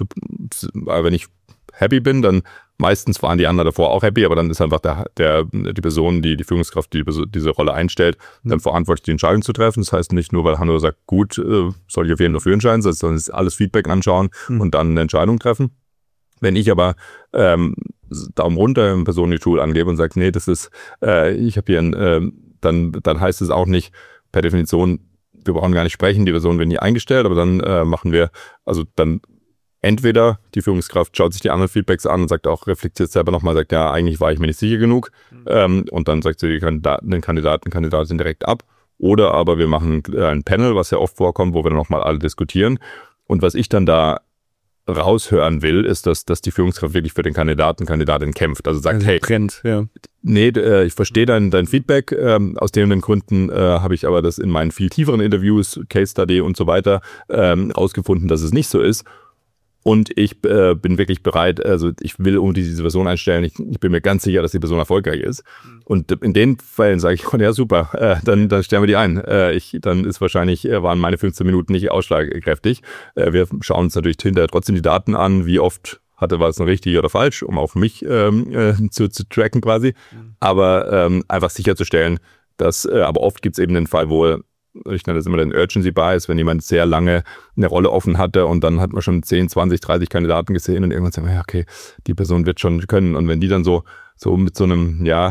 wenn ich happy bin, dann meistens waren die anderen davor auch happy, aber dann ist einfach der, der, die Person, die, die Führungskraft, die diese Rolle einstellt, mhm. dann verantwortlich, die Entscheidung zu treffen. Das heißt nicht nur, weil Hanno sagt, gut, äh, soll ich auf jeden Fall dafür entscheiden, sondern alles Feedback anschauen mhm. und dann eine Entscheidung treffen. Wenn ich aber ähm, Daumen runter im Personentool angebe und sage, nee, das ist, äh, ich habe hier ein, äh, dann, dann heißt es auch nicht per Definition, wir brauchen gar nicht sprechen, die Person wird nie eingestellt, aber dann äh, machen wir, also dann entweder die Führungskraft schaut sich die anderen Feedbacks an und sagt auch, reflektiert selber nochmal, sagt, ja, eigentlich war ich mir nicht sicher genug mhm. ähm, und dann sagt sie die Kandidaten, den Kandidaten, Kandidatin direkt ab. Oder aber wir machen ein Panel, was ja oft vorkommt, wo wir dann nochmal alle diskutieren. Und was ich dann da raushören will, ist, dass, dass die Führungskraft wirklich für den Kandidaten, Kandidatin kämpft. Also sagt, also hey, Trend, ja. nee, äh, ich verstehe dein, dein Feedback, ähm, aus den Gründen äh, habe ich aber das in meinen viel tieferen Interviews, Case Study und so weiter ähm, rausgefunden, dass es nicht so ist. Und ich äh, bin wirklich bereit, also ich will um diese Person einstellen, ich, ich bin mir ganz sicher, dass die Person erfolgreich ist. Mhm. Und in den Fällen sage ich, oh, ja super, äh, dann, dann stellen wir die ein. Äh, ich, dann ist wahrscheinlich, äh, waren meine fünfzehn Minuten nicht ausschlagkräftig. Äh, wir schauen uns natürlich hinterher trotzdem die Daten an, wie oft hatte was noch richtig oder falsch, um auch mich ähm, äh, zu, zu tracken quasi. Mhm. Aber ähm, einfach sicherzustellen, dass, äh, aber oft gibt es eben den Fall, wo ich nenne das immer den Urgency Bias, wenn jemand sehr lange eine Rolle offen hatte und dann hat man schon zehn, zwanzig, dreißig Kandidaten gesehen und irgendwann sagt man, ja, okay, die Person wird schon können. Und wenn die dann so, so mit so einem, ja,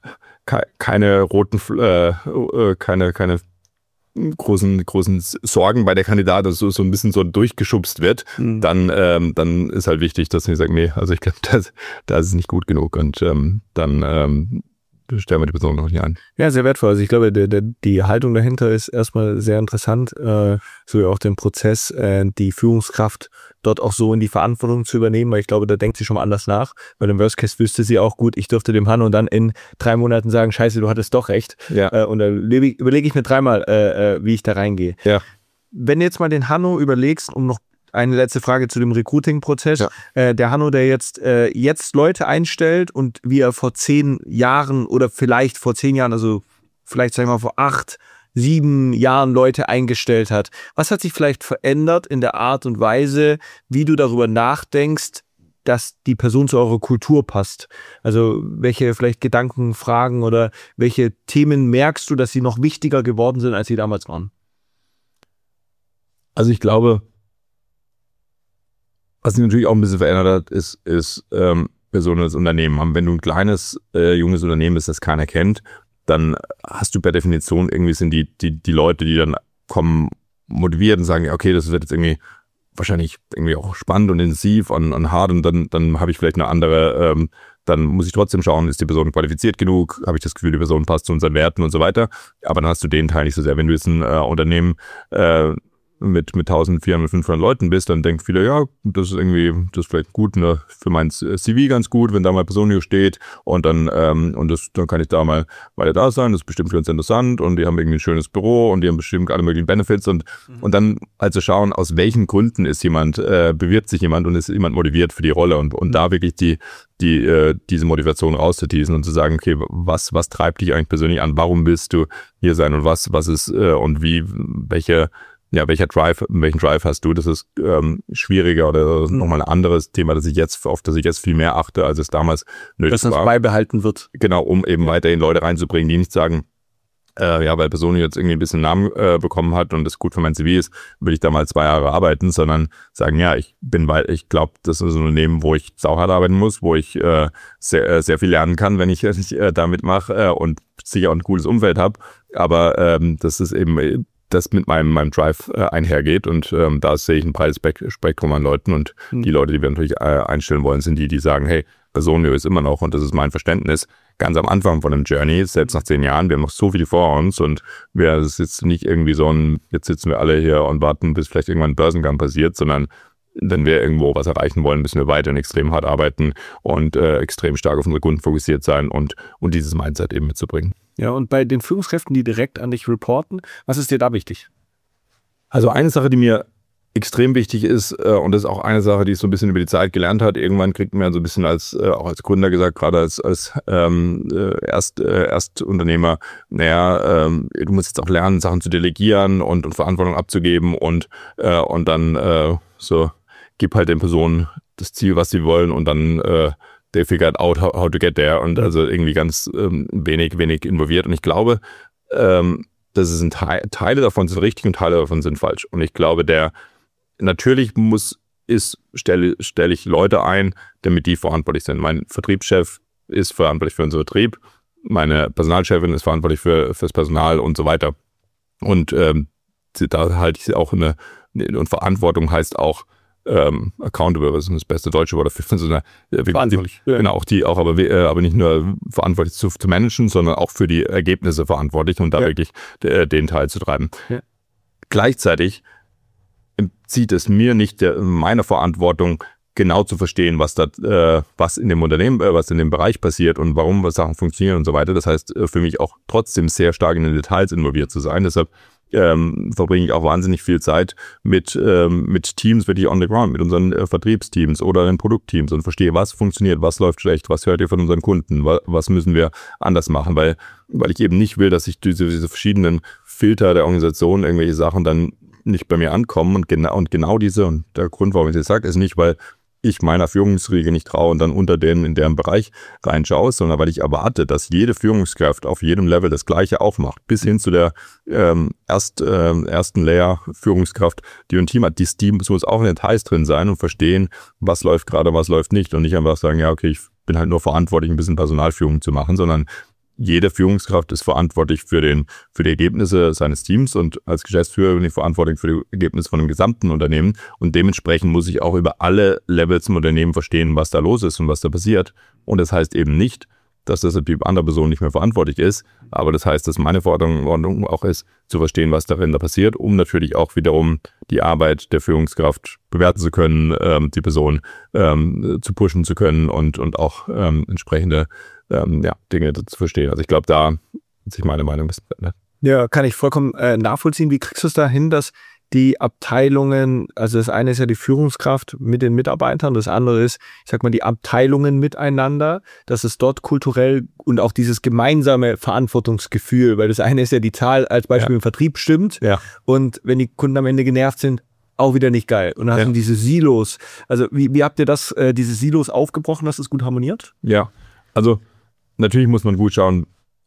keine roten, äh, keine, keine großen, großen Sorgen bei der Kandidatin, so, so ein bisschen so durchgeschubst wird, mhm. dann, ähm, dann ist halt wichtig, dass sie sagen, nee, also ich glaube, das, das ist nicht gut genug und ähm, dann, ähm, stellen wir die Person noch nicht ein. Ja, sehr wertvoll. Also ich glaube, der, der, die Haltung dahinter ist erstmal sehr interessant, äh, so auch den Prozess, äh, die Führungskraft dort auch so in die Verantwortung zu übernehmen, weil ich glaube, da denkt sie schon mal anders nach, weil im Worst Case wüsste sie auch, gut, ich dürfte dem Hanno dann in drei Monaten sagen, scheiße, du hattest doch recht. Ja. Äh, und dann überlege ich mir dreimal, äh, äh, wie ich da reingehe. Ja. Wenn du jetzt mal den Hanno überlegst, um noch eine letzte Frage zu dem Recruiting-Prozess. Ja. Äh, der Hanno, der jetzt, äh, jetzt Leute einstellt und wie er vor zehn Jahren oder vielleicht vor zehn Jahren, also vielleicht sagen wir mal vor acht, sieben Jahren Leute eingestellt hat. Was hat sich vielleicht verändert in der Art und Weise, wie du darüber nachdenkst, dass die Person zu eurer Kultur passt? Also welche vielleicht Gedanken, Fragen oder welche Themen merkst du, dass sie noch wichtiger geworden sind, als sie damals waren? Also ich glaube, Was sich natürlich auch ein bisschen verändert hat, ist, ist ähm, Personen das Unternehmen. Wenn du ein kleines, äh, junges Unternehmen bist, das keiner kennt, dann hast du per Definition irgendwie sind die, die, die Leute, die dann kommen, motiviert und sagen, ja, okay, das wird jetzt irgendwie wahrscheinlich irgendwie auch spannend und intensiv und, und hart und dann, dann habe ich vielleicht eine andere, ähm, dann muss ich trotzdem schauen, ist die Person qualifiziert genug, habe ich das Gefühl, die Person passt zu unseren Werten und so weiter. Aber dann hast du den Teil nicht so sehr. Wenn du jetzt ein äh, Unternehmen äh, mit mit eintausendvierhundert, fünfhundert Leuten bist, dann denken viele, ja, das ist irgendwie, das ist vielleicht gut, ne, für mein C V ganz gut, wenn da mal Personio steht und dann ähm, und das dann kann ich da mal weiter da sein, das ist bestimmt für uns interessant und die haben irgendwie ein schönes Büro und die haben bestimmt alle möglichen Benefits und mhm. und dann also schauen, aus welchen Gründen ist jemand, äh, bewirbt sich jemand und ist jemand motiviert für die Rolle und und mhm. da wirklich die die äh, diese Motivation rauszuteasen und zu sagen, okay, was was treibt dich eigentlich persönlich an, warum willst du hier sein und was was ist äh, und wie welche Ja, welcher Drive, welchen Drive hast du? Das ist ähm, schwieriger oder mhm. nochmal ein anderes Thema, das ich jetzt, auf das ich jetzt viel mehr achte, als es damals nötig Dass das war. beibehalten wird. Genau, um eben ja. weiterhin Leute reinzubringen, die nicht sagen, äh, ja, weil Person jetzt irgendwie ein bisschen Namen äh, bekommen hat und das gut für mein C V ist, will ich da mal zwei Jahre arbeiten, sondern sagen, ja, ich bin, weil ich glaube, das ist ein Unternehmen, wo ich sauhart arbeiten muss, wo ich äh, sehr, sehr viel lernen kann, wenn ich äh, da mitmache äh, und sicher auch ein cooles Umfeld habe. Aber ähm, das ist eben das mit meinem, meinem Drive äh, einhergeht und ähm, da sehe ich ein breites Spektrum an Leuten und mhm. die Leute, die wir natürlich äh, einstellen wollen, sind die, die sagen, hey, Personio ist immer noch, und das ist mein Verständnis, ganz am Anfang von einem Journey, selbst nach zehn Jahren, wir haben noch so viel vor uns und wir sitzen nicht irgendwie so ein, jetzt sitzen wir alle hier und warten, bis vielleicht irgendwann ein Börsengang passiert, sondern wenn wir irgendwo was erreichen wollen, müssen wir weiterhin extrem hart arbeiten und äh, extrem stark auf unsere Kunden fokussiert sein und, und dieses Mindset eben mitzubringen. Ja, und bei den Führungskräften, die direkt an dich reporten, was ist dir da wichtig? Also eine Sache, die mir extrem wichtig ist, äh, und das ist auch eine Sache, die ich so ein bisschen über die Zeit gelernt hat, irgendwann kriegt man ja so ein bisschen als, äh, auch als Gründer gesagt, gerade als, als ähm, Erst, äh, Erstunternehmer, naja, ähm, du musst jetzt auch lernen, Sachen zu delegieren und, und Verantwortung abzugeben und, äh, und dann äh, so, gib halt den Personen das Ziel, was sie wollen und dann äh, they figured out how, how to get there und also irgendwie ganz ähm, wenig, wenig involviert. Und ich glaube, ähm, das ist ein Teil, Teile davon sind richtig und Teile davon sind falsch. Und ich glaube, der natürlich muss, ist, stelle, stelle ich Leute ein, damit die verantwortlich sind. Mein Vertriebschef ist verantwortlich für unseren Vertrieb, meine Personalchefin ist verantwortlich für fürs Personal und so weiter. Und ähm, da halte ich auch eine, und Verantwortung heißt auch, Ähm, accountable, was ist das beste deutsche Wort dafür? So eine, verantwortlich. Die, genau, auch die, auch aber, äh, aber nicht nur verantwortlich zu, zu managen, sondern auch für die Ergebnisse verantwortlich und da ja. wirklich äh, den Teil zu treiben. Ja. Gleichzeitig zieht es mir nicht der, meine Verantwortung, genau zu verstehen, was da, äh, was in dem Unternehmen, äh, was in dem Bereich passiert und warum was Sachen funktionieren und so weiter. Das heißt, äh, für mich auch trotzdem sehr stark in den Details involviert zu sein. Deshalb Ähm, verbringe ich auch wahnsinnig viel Zeit mit ähm, mit Teams wirklich on the ground, mit unseren äh, Vertriebsteams oder den Produktteams und verstehe, was funktioniert, was läuft schlecht, was hört ihr von unseren Kunden, wa was müssen wir anders machen, weil weil ich eben nicht will, dass ich diese, diese verschiedenen Filter der Organisation, irgendwelche Sachen dann nicht bei mir ankommen und genau und genau diese, und der Grund, warum ich das sage, ist nicht, weil ich meiner Führungsriege nicht traue und dann unter denen in deren Bereich reinschaue, sondern weil ich erwarte, dass jede Führungskraft auf jedem Level das Gleiche aufmacht, bis hin zu der ähm, erst, äh, ersten Layer Führungskraft, die ein Team hat. Dieses Team muss auch in den Details drin sein und verstehen, was läuft gerade, was läuft nicht und nicht einfach sagen, ja, okay, ich bin halt nur verantwortlich, ein bisschen Personalführung zu machen, sondern jede Führungskraft ist verantwortlich für den, für die Ergebnisse seines Teams und als Geschäftsführer bin ich verantwortlich für die Ergebnisse von dem gesamten Unternehmen und dementsprechend muss ich auch über alle Levels im Unternehmen verstehen, was da los ist und was da passiert. Und das heißt eben nicht, dass das Typ anderer Person nicht mehr verantwortlich ist, aber das heißt, dass meine Verantwortung auch ist, zu verstehen, was darin da passiert, um natürlich auch wiederum die Arbeit der Führungskraft bewerten zu können, ähm, die Person ähm, zu pushen zu können und, und auch ähm, entsprechende ähm, ja, Dinge zu verstehen. Also ich glaube, da hat sich meine Meinung ein bisschen verändert. Ja, kann ich vollkommen äh, nachvollziehen. Wie kriegst du es dahin, dass die Abteilungen, also das eine ist ja die Führungskraft mit den Mitarbeitern, das andere ist, ich sag mal, die Abteilungen miteinander, dass es dort kulturell und auch dieses gemeinsame Verantwortungsgefühl, weil das eine ist ja die Zahl als Beispiel ja. im Vertrieb stimmt ja. und wenn die Kunden am Ende genervt sind, auch wieder nicht geil. Und dann ja. hast du diese Silos. Also wie, wie habt ihr das, äh, diese Silos aufgebrochen, dass es gut harmoniert? Ja, also natürlich muss man gut schauen,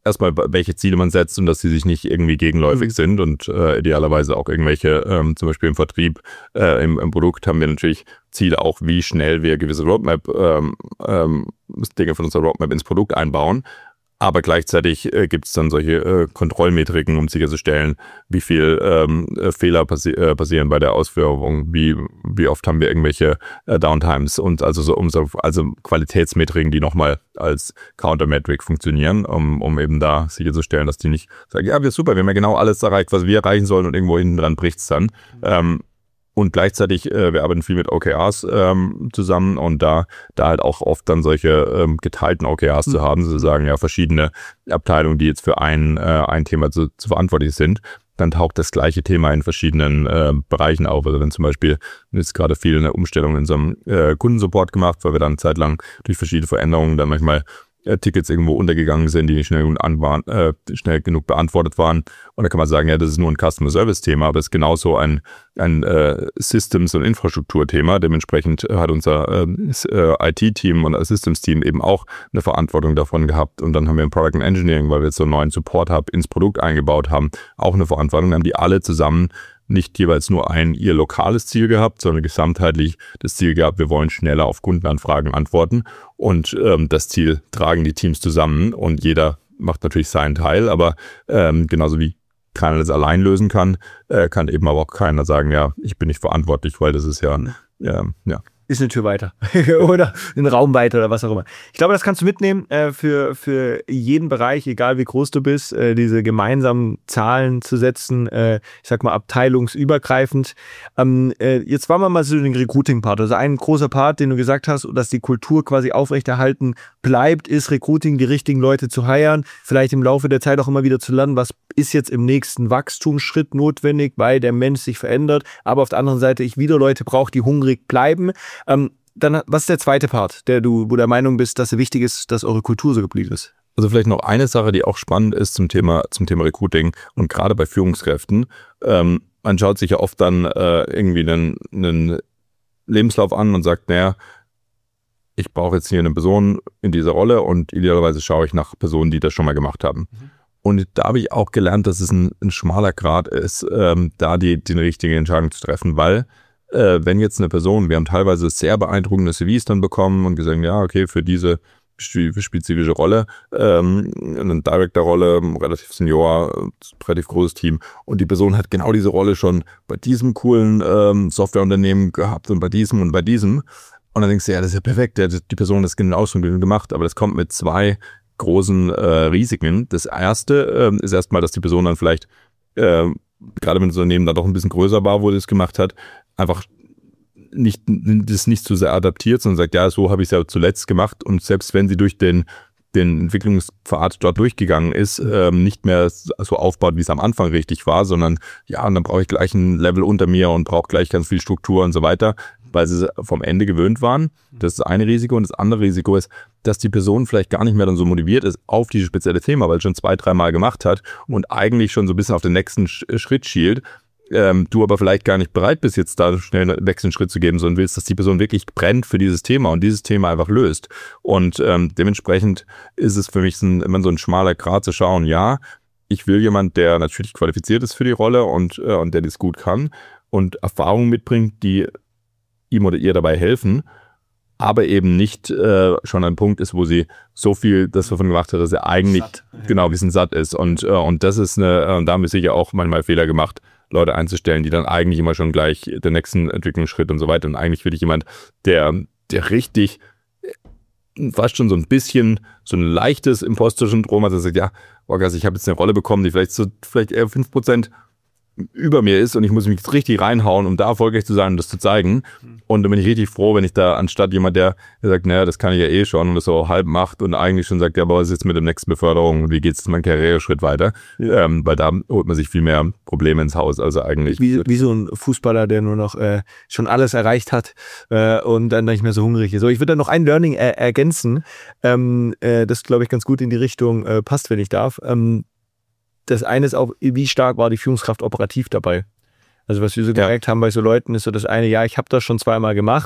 erstmal, welche Ziele man setzt und dass sie sich nicht irgendwie gegenläufig mhm. sind und äh, idealerweise auch irgendwelche, ähm, zum Beispiel im Vertrieb, äh, im, im Produkt haben wir natürlich Ziele auch, wie schnell wir gewisse Roadmap, ähm, ähm, Dinge von unserer Roadmap ins Produkt einbauen. Aber gleichzeitig äh, gibt es dann solche äh, Kontrollmetriken, um sicherzustellen, wie viel ähm, Fehler passi- äh, passieren bei der Ausführung, wie, wie oft haben wir irgendwelche äh, Downtimes und also so um so, also Qualitätsmetriken, die nochmal als Countermetric funktionieren, um, um eben da sicherzustellen, dass die nicht sagen, ja, wir super, wir haben ja genau alles erreicht, was wir erreichen sollen und irgendwo hinten dran bricht es dann. Mhm. Ähm, Und gleichzeitig, äh, wir arbeiten viel mit O K Rs ähm, zusammen und da da halt auch oft dann solche ähm, geteilten O K Rs mhm. zu haben, sozusagen ja verschiedene Abteilungen, die jetzt für ein, äh, ein Thema zu, zu verantwortlich sind. Dann taucht das gleiche Thema in verschiedenen äh, Bereichen auf. Also wenn zum Beispiel ist gerade viel eine Umstellung in unserem äh, Kundensupport gemacht, weil wir dann eine Zeit lang durch verschiedene Veränderungen dann manchmal äh, Tickets irgendwo untergegangen sind, die nicht schnell genug, anwar- äh, schnell genug beantwortet waren. Und da kann man sagen, ja, das ist nur ein Customer-Service-Thema, aber es ist genauso ein, ein äh, Systems- und Infrastrukturthema. Dementsprechend hat unser äh, I T-Team und das Systems-Team eben auch eine Verantwortung davon gehabt. Und dann haben wir im Product and Engineering, weil wir jetzt so einen neuen Support-Hub ins Produkt eingebaut haben, auch eine Verantwortung. Wir haben die alle zusammen nicht jeweils nur ein ihr lokales Ziel gehabt, sondern gesamtheitlich das Ziel gehabt, wir wollen schneller auf Kundenanfragen antworten. Und ähm, das Ziel tragen die Teams zusammen und jeder macht natürlich seinen Teil, aber ähm, genauso wie keiner das allein lösen kann, äh, kann eben aber auch keiner sagen, ja, ich bin nicht verantwortlich, weil das ist ja, ja, ja. Ist eine Tür weiter oder ein Raum weiter oder was auch immer. Ich glaube, das kannst du mitnehmen äh, für, für jeden Bereich, egal wie groß du bist, äh, diese gemeinsamen Zahlen zu setzen, äh, ich sag mal abteilungsübergreifend. Ähm, äh, jetzt waren wir mal so den Recruiting-Part. Also ein großer Part, den du gesagt hast, dass die Kultur quasi aufrechterhalten bleibt, ist Recruiting, die richtigen Leute zu hiren, vielleicht im Laufe der Zeit auch immer wieder zu lernen, was ist jetzt im nächsten Wachstumsschritt notwendig, weil der Mensch sich verändert, aber auf der anderen Seite ich wieder Leute brauche, die hungrig bleiben. Ähm, dann, was ist der zweite Part, der du, wo du der Meinung bist, dass es wichtig ist, dass eure Kultur so geblieben ist? Also vielleicht noch eine Sache, die auch spannend ist zum Thema, zum Thema Recruiting und gerade bei Führungskräften. Ähm, man schaut sich ja oft dann äh, irgendwie einen, einen Lebenslauf an und sagt, naja, ich brauche jetzt hier eine Person in dieser Rolle und idealerweise schaue ich nach Personen, die das schon mal gemacht haben. Mhm. Und da habe ich auch gelernt, dass es ein, ein schmaler Grat ist, ähm, da die, die richtige Entscheidung zu treffen, weil äh, wenn jetzt eine Person, wir haben teilweise sehr beeindruckende C Vs dann bekommen und gesagt, ja, okay, für diese spezifische Rolle, ähm, eine Director-Rolle, relativ Senior, relativ großes Team und die Person hat genau diese Rolle schon bei diesem coolen ähm, Softwareunternehmen gehabt und bei diesem und bei diesem. Und dann denkst du, ja, das ist ja perfekt, die Person hat das genauso gemacht, aber das kommt mit zwei großen äh, Risiken. Das erste äh, ist erstmal, dass die Person dann vielleicht, äh, gerade wenn das Unternehmen dann doch ein bisschen größer war, wo das gemacht hat, einfach nicht, das nicht zu sehr adaptiert, sondern sagt, ja, so habe ich es ja zuletzt gemacht und selbst wenn sie durch den den Entwicklungspfad dort durchgegangen ist, ähm, nicht mehr so aufbaut, wie es am Anfang richtig war, sondern ja, und dann brauche ich gleich ein Level unter mir und brauche gleich ganz viel Struktur und so weiter, weil sie vom Ende gewöhnt waren. Das ist das eine Risiko. Und das andere Risiko ist, dass die Person vielleicht gar nicht mehr dann so motiviert ist auf dieses spezielle Thema, weil es schon zwei, dreimal gemacht hat und eigentlich schon so ein bisschen auf den nächsten Schritt schielt. Ähm, du aber vielleicht gar nicht bereit bist, jetzt da schnell einen Wechselschritt zu geben, sondern willst, dass die Person wirklich brennt für dieses Thema und dieses Thema einfach löst. Und ähm, dementsprechend ist es für mich so ein, immer so ein schmaler Grat zu schauen, ja, ich will jemand, der natürlich qualifiziert ist für die Rolle und, äh, und der das gut kann und Erfahrungen mitbringt, die ihm oder ihr dabei helfen, aber eben nicht äh, schon ein Punkt ist, wo sie so viel das davon gemacht hat, dass er eigentlich satt. Genau ein bisschen satt ist. Und, äh, und das ist eine, äh, da haben wir sicher auch manchmal Fehler gemacht, Leute einzustellen, die dann eigentlich immer schon gleich den nächsten Entwicklungsschritt und so weiter. Und eigentlich will ich jemand, der, der richtig fast schon so ein bisschen so ein leichtes Imposter-Syndrom hat, der sagt, ja, oh Gott, ich habe jetzt eine Rolle bekommen, die vielleicht so vielleicht eher fünf Prozent über mir ist und ich muss mich jetzt richtig reinhauen, um da erfolgreich zu sein und das zu zeigen. Und dann bin ich richtig froh, wenn ich da anstatt jemand, der, der sagt, naja, das kann ich ja eh schon und das so halb macht und eigentlich schon sagt, ja, aber was ist jetzt mit der nächsten Beförderung und wie geht es mein Karriereschritt weiter? Ja. Ähm, weil da holt man sich viel mehr Probleme ins Haus, also eigentlich. Wie, wie so ein Fußballer, der nur noch äh, schon alles erreicht hat äh, und dann nicht mehr so hungrig ist. So, ich würde da noch ein Learning äh, ergänzen, ähm, äh, das glaube ich ganz gut in die Richtung äh, passt, wenn ich darf. Ähm, Das eine ist auch, wie stark war die Führungskraft operativ dabei? Also was wir so gemerkt ja. haben bei so Leuten ist so das eine, ja, ich habe das schon zweimal gemacht,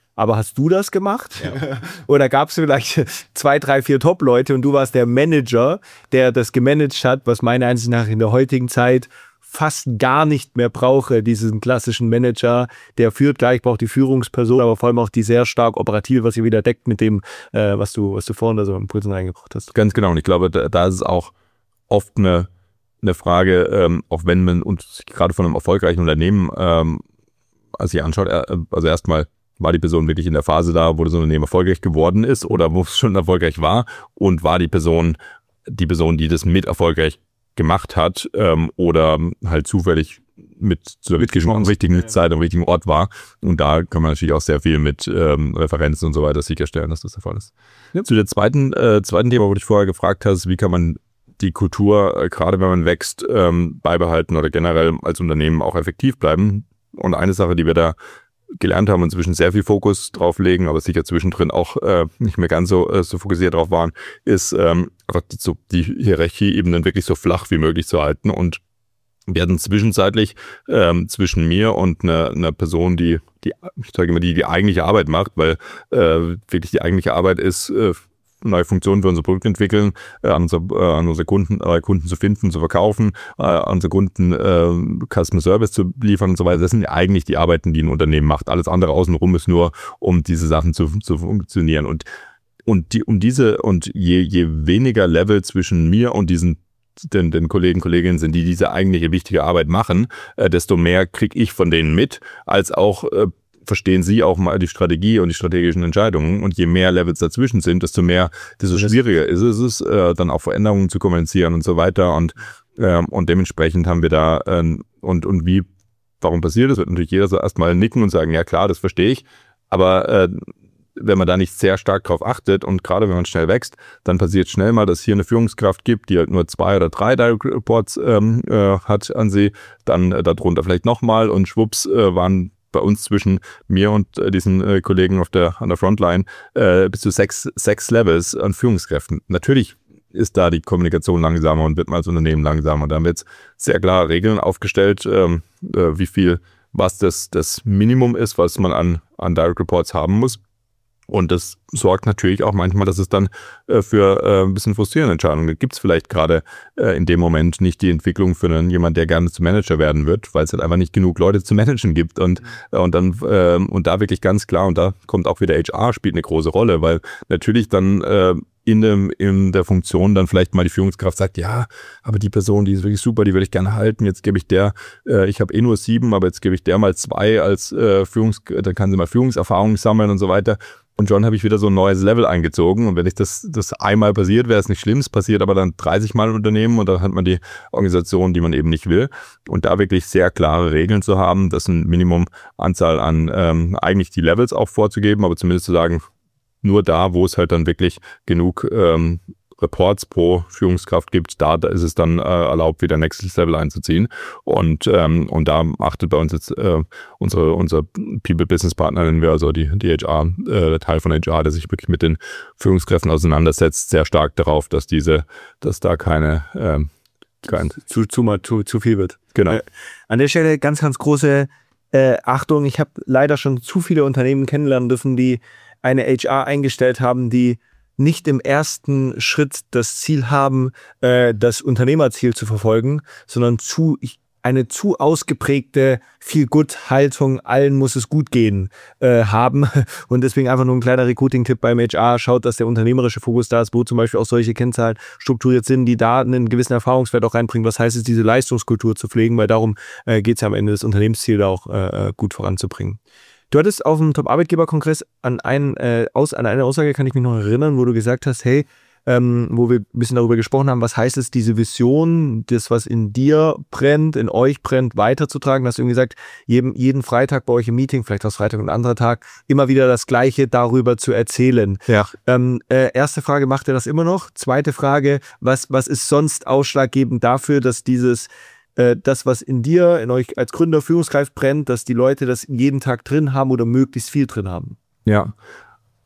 Aber hast du das gemacht? Ja. Oder gab es vielleicht zwei, drei, vier Top-Leute und du warst der Manager, der das gemanagt hat, was meiner Ansicht nach in der heutigen Zeit fast gar nicht mehr brauche, diesen klassischen Manager, der führt, klar, ich brauche die Führungsperson, aber vor allem auch die sehr stark operative, was ihr wieder deckt mit dem, äh, was du was du vorhin da so im Impulsen reingebracht hast. Ganz genau, und ich glaube, da, da ist es auch oft eine, eine Frage, ähm, auch wenn man uns gerade von einem erfolgreichen Unternehmen ähm, als sich anschaut, äh, also erstmal war die Person wirklich in der Phase da, wo das Unternehmen erfolgreich geworden ist oder wo es schon erfolgreich war, und war die Person die Person, die das mit erfolgreich gemacht hat ähm, oder halt zufällig mit zur richtigen, richtigen Zeit am richtigen Ort war. Und da kann man natürlich auch sehr viel mit ähm, Referenzen und so weiter sicherstellen, dass das der Fall ist. Ja. Zu der zweiten, äh, zweiten Thema, wo du dich vorher gefragt hast, wie kann man die Kultur, äh, gerade wenn man wächst, ähm, beibehalten oder generell als Unternehmen auch effektiv bleiben. Und eine Sache, die wir da gelernt haben, inzwischen sehr viel Fokus drauf legen, aber sicher zwischendrin auch äh, nicht mehr ganz so, äh, so fokussiert drauf waren, ist ähm, einfach so die Hierarchieebenen wirklich so flach wie möglich zu halten. Und wir hatten zwischenzeitlich ähm, zwischen mir und einer, einer Person, die, die, ich sage immer, die die eigentliche Arbeit macht, weil äh, wirklich die eigentliche Arbeit ist, äh, neue Funktionen für unsere Produkte entwickeln, äh, an, unsere, äh, an unsere Kunden, äh, Kunden zu finden, zu verkaufen, äh, an unsere Kunden äh, Customer Service zu liefern und so weiter. Das sind eigentlich die Arbeiten, die ein Unternehmen macht. Alles andere außenrum ist nur, um diese Sachen zu, zu funktionieren. Und, und die, um diese, und je, je weniger Level zwischen mir und diesen den, den Kollegen, Kolleginnen sind, die diese eigentliche wichtige Arbeit machen, äh, desto mehr kriege ich von denen mit, als auch äh, verstehen sie auch mal die Strategie und die strategischen Entscheidungen. Und je mehr Levels dazwischen sind, desto mehr, desto schwieriger ist es, äh, dann auch Veränderungen zu kommunizieren und so weiter. Und, äh, und dementsprechend haben wir da, äh, und, und wie, warum passiert das? Wird natürlich jeder so erstmal nicken und sagen, ja klar, das verstehe ich. Aber äh, wenn man da nicht sehr stark drauf achtet und gerade wenn man schnell wächst, dann passiert schnell mal, dass hier eine Führungskraft gibt, die halt nur zwei oder drei Direct Reports ähm, äh, hat an sie, dann äh, darunter vielleicht nochmal und schwupps äh, waren bei uns zwischen mir und äh, diesen äh, Kollegen auf der, an der Frontline äh, bis zu sechs, sechs Levels an Führungskräften. Natürlich ist da die Kommunikation langsamer und wird mal als Unternehmen langsamer. Da haben wir jetzt sehr klare Regeln aufgestellt, ähm, äh, wie viel, was das, das Minimum ist, was man an, an Direct Reports haben muss. Und das sorgt natürlich auch manchmal, dass es dann äh, für äh, ein bisschen frustrierende Entscheidungen gibt. Gibt es vielleicht gerade äh, in dem Moment nicht die Entwicklung für einen jemand, der gerne zum Manager werden wird, weil es halt einfach nicht genug Leute zu managen gibt. Und, äh, und dann äh, und da wirklich ganz klar, und da kommt auch wieder H R, spielt eine große Rolle, weil natürlich dann äh, in, dem, in der Funktion dann vielleicht mal die Führungskraft sagt, ja, aber die Person, die ist wirklich super, die würde ich gerne halten, jetzt gebe ich der, äh, ich habe eh nur sieben, aber jetzt gebe ich der mal zwei als äh, Führungs, dann kann sie mal Führungserfahrung sammeln und so weiter. Und schon habe ich wieder so ein neues Level eingezogen. Und wenn ich das, das einmal passiert, wäre es nicht schlimm. Es passiert aber dann dreißig Mal im Unternehmen und dann hat man die Organisation, die man eben nicht will. Und da wirklich sehr klare Regeln zu haben, das ein Minimumanzahl an ähm, eigentlich die Levels auch vorzugeben, aber zumindest zu sagen, nur da, wo es halt dann wirklich genug ähm, Reports pro Führungskraft gibt, da, da ist es dann äh, erlaubt, wieder Next Level einzuziehen. Und ähm, und da achtet bei uns jetzt äh, unsere unser People-Business-Partner, nennen wir also die, die H R, äh, der Teil von H R, der sich wirklich mit den Führungskräften auseinandersetzt, sehr stark darauf, dass diese, dass da keine ähm, kein zu, zu, mal, zu, zu viel wird. Genau. Äh, an der Stelle ganz, ganz große äh, Achtung. Ich habe leider schon zu viele Unternehmen kennenlernen dürfen, die eine H R eingestellt haben, die nicht im ersten Schritt das Ziel haben, äh, das Unternehmerziel zu verfolgen, sondern zu eine zu ausgeprägte Feel-Good-Haltung, allen muss es gut gehen, äh, haben. Und deswegen einfach nur ein kleiner Recruiting-Tipp beim H R. Schaut, dass der unternehmerische Fokus da ist, wo zum Beispiel auch solche Kennzahlen strukturiert sind, die da einen gewissen Erfahrungswert auch reinbringen. Was heißt es, diese Leistungskultur zu pflegen, weil darum äh, geht es ja am Ende, das Unternehmensziel da auch äh, gut voranzubringen. Du hattest auf dem Top-Arbeitgeber-Kongress an, einen, äh, aus, an eine Aussage, kann ich mich noch erinnern, wo du gesagt hast, hey, ähm, wo wir ein bisschen darüber gesprochen haben, was heißt es, diese Vision, das, was in dir brennt, in euch brennt, weiterzutragen. Du hast irgendwie gesagt, jeden, jeden Freitag bei euch im Meeting, vielleicht aus Freitag und ein anderer Tag, immer wieder das Gleiche darüber zu erzählen. Ja. Ähm, äh, erste Frage, macht ihr das immer noch? Zweite Frage, was, was ist sonst ausschlaggebend dafür, dass dieses das, was in dir, in euch als Gründer, Führungskraft brennt, dass die Leute das jeden Tag drin haben oder möglichst viel drin haben? Ja,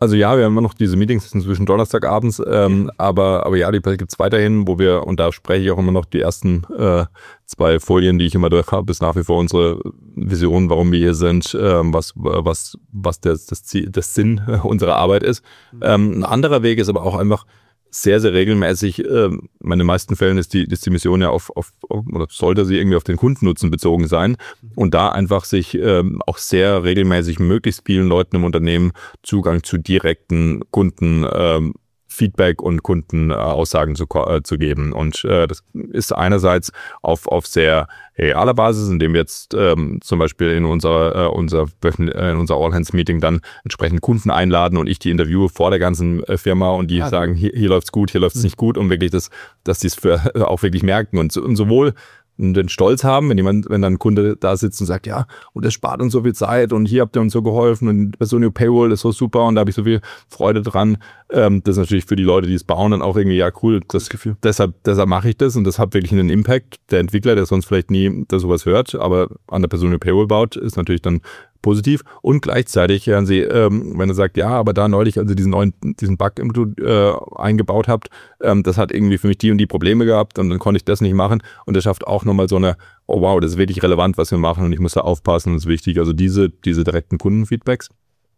Also ja, wir haben immer noch diese Meetings inzwischen Donnerstagabends, ähm, aber, aber ja, die gibt es weiterhin, wo wir, und da spreche ich auch immer noch die ersten äh, zwei Folien, die ich immer durch habe, ist nach wie vor unsere Vision, warum wir hier sind, ähm, was, was, was der, das, Ziel, das Sinn unserer Arbeit ist. Ähm, ein anderer Weg ist aber auch einfach sehr, sehr regelmäßig, äh, in den meisten Fällen ist die, ist die Mission ja auf, auf, auf, oder sollte sie irgendwie auf den Kundennutzen bezogen sein und da einfach sich ähm, auch sehr regelmäßig möglichst vielen Leuten im Unternehmen Zugang zu direkten Kunden ähm, Feedback und Kundenaussagen zu, äh, zu geben. Und äh, das ist einerseits auf, auf sehr realer Basis, indem wir jetzt ähm, zum Beispiel in unserer, äh, unser, äh, in unser All-Hands-Meeting dann entsprechend Kunden einladen und ich die interviewe vor der ganzen äh, Firma und die ja, sagen, hier, hier läuft's gut, hier läuft's mhm. nicht gut, um wirklich das, dass die es für, auch wirklich merken. Und, und sowohl den Stolz haben, wenn jemand, wenn dann ein Kunde da sitzt und sagt, ja, und das spart uns so viel Zeit und hier habt ihr uns so geholfen und Personio Payroll ist so super und da habe ich so viel Freude dran. Ähm, das ist natürlich für die Leute, die es bauen, dann auch irgendwie, ja cool, das Gefühl. Deshalb, deshalb mache ich das und das hat wirklich einen Impact. Der Entwickler, der sonst vielleicht nie da sowas hört, aber an der Personio Payroll baut, ist natürlich dann positiv und gleichzeitig hören Sie, ähm, wenn er sagt, ja, aber da neulich, als ihr diesen neuen, diesen Bug äh, eingebaut habt, ähm, das hat irgendwie für mich die und die Probleme gehabt und dann konnte ich das nicht machen und das schafft auch nochmal so eine, oh wow, das ist wirklich relevant, was wir machen und ich muss da aufpassen, das ist wichtig. Also diese, diese direkten Kundenfeedbacks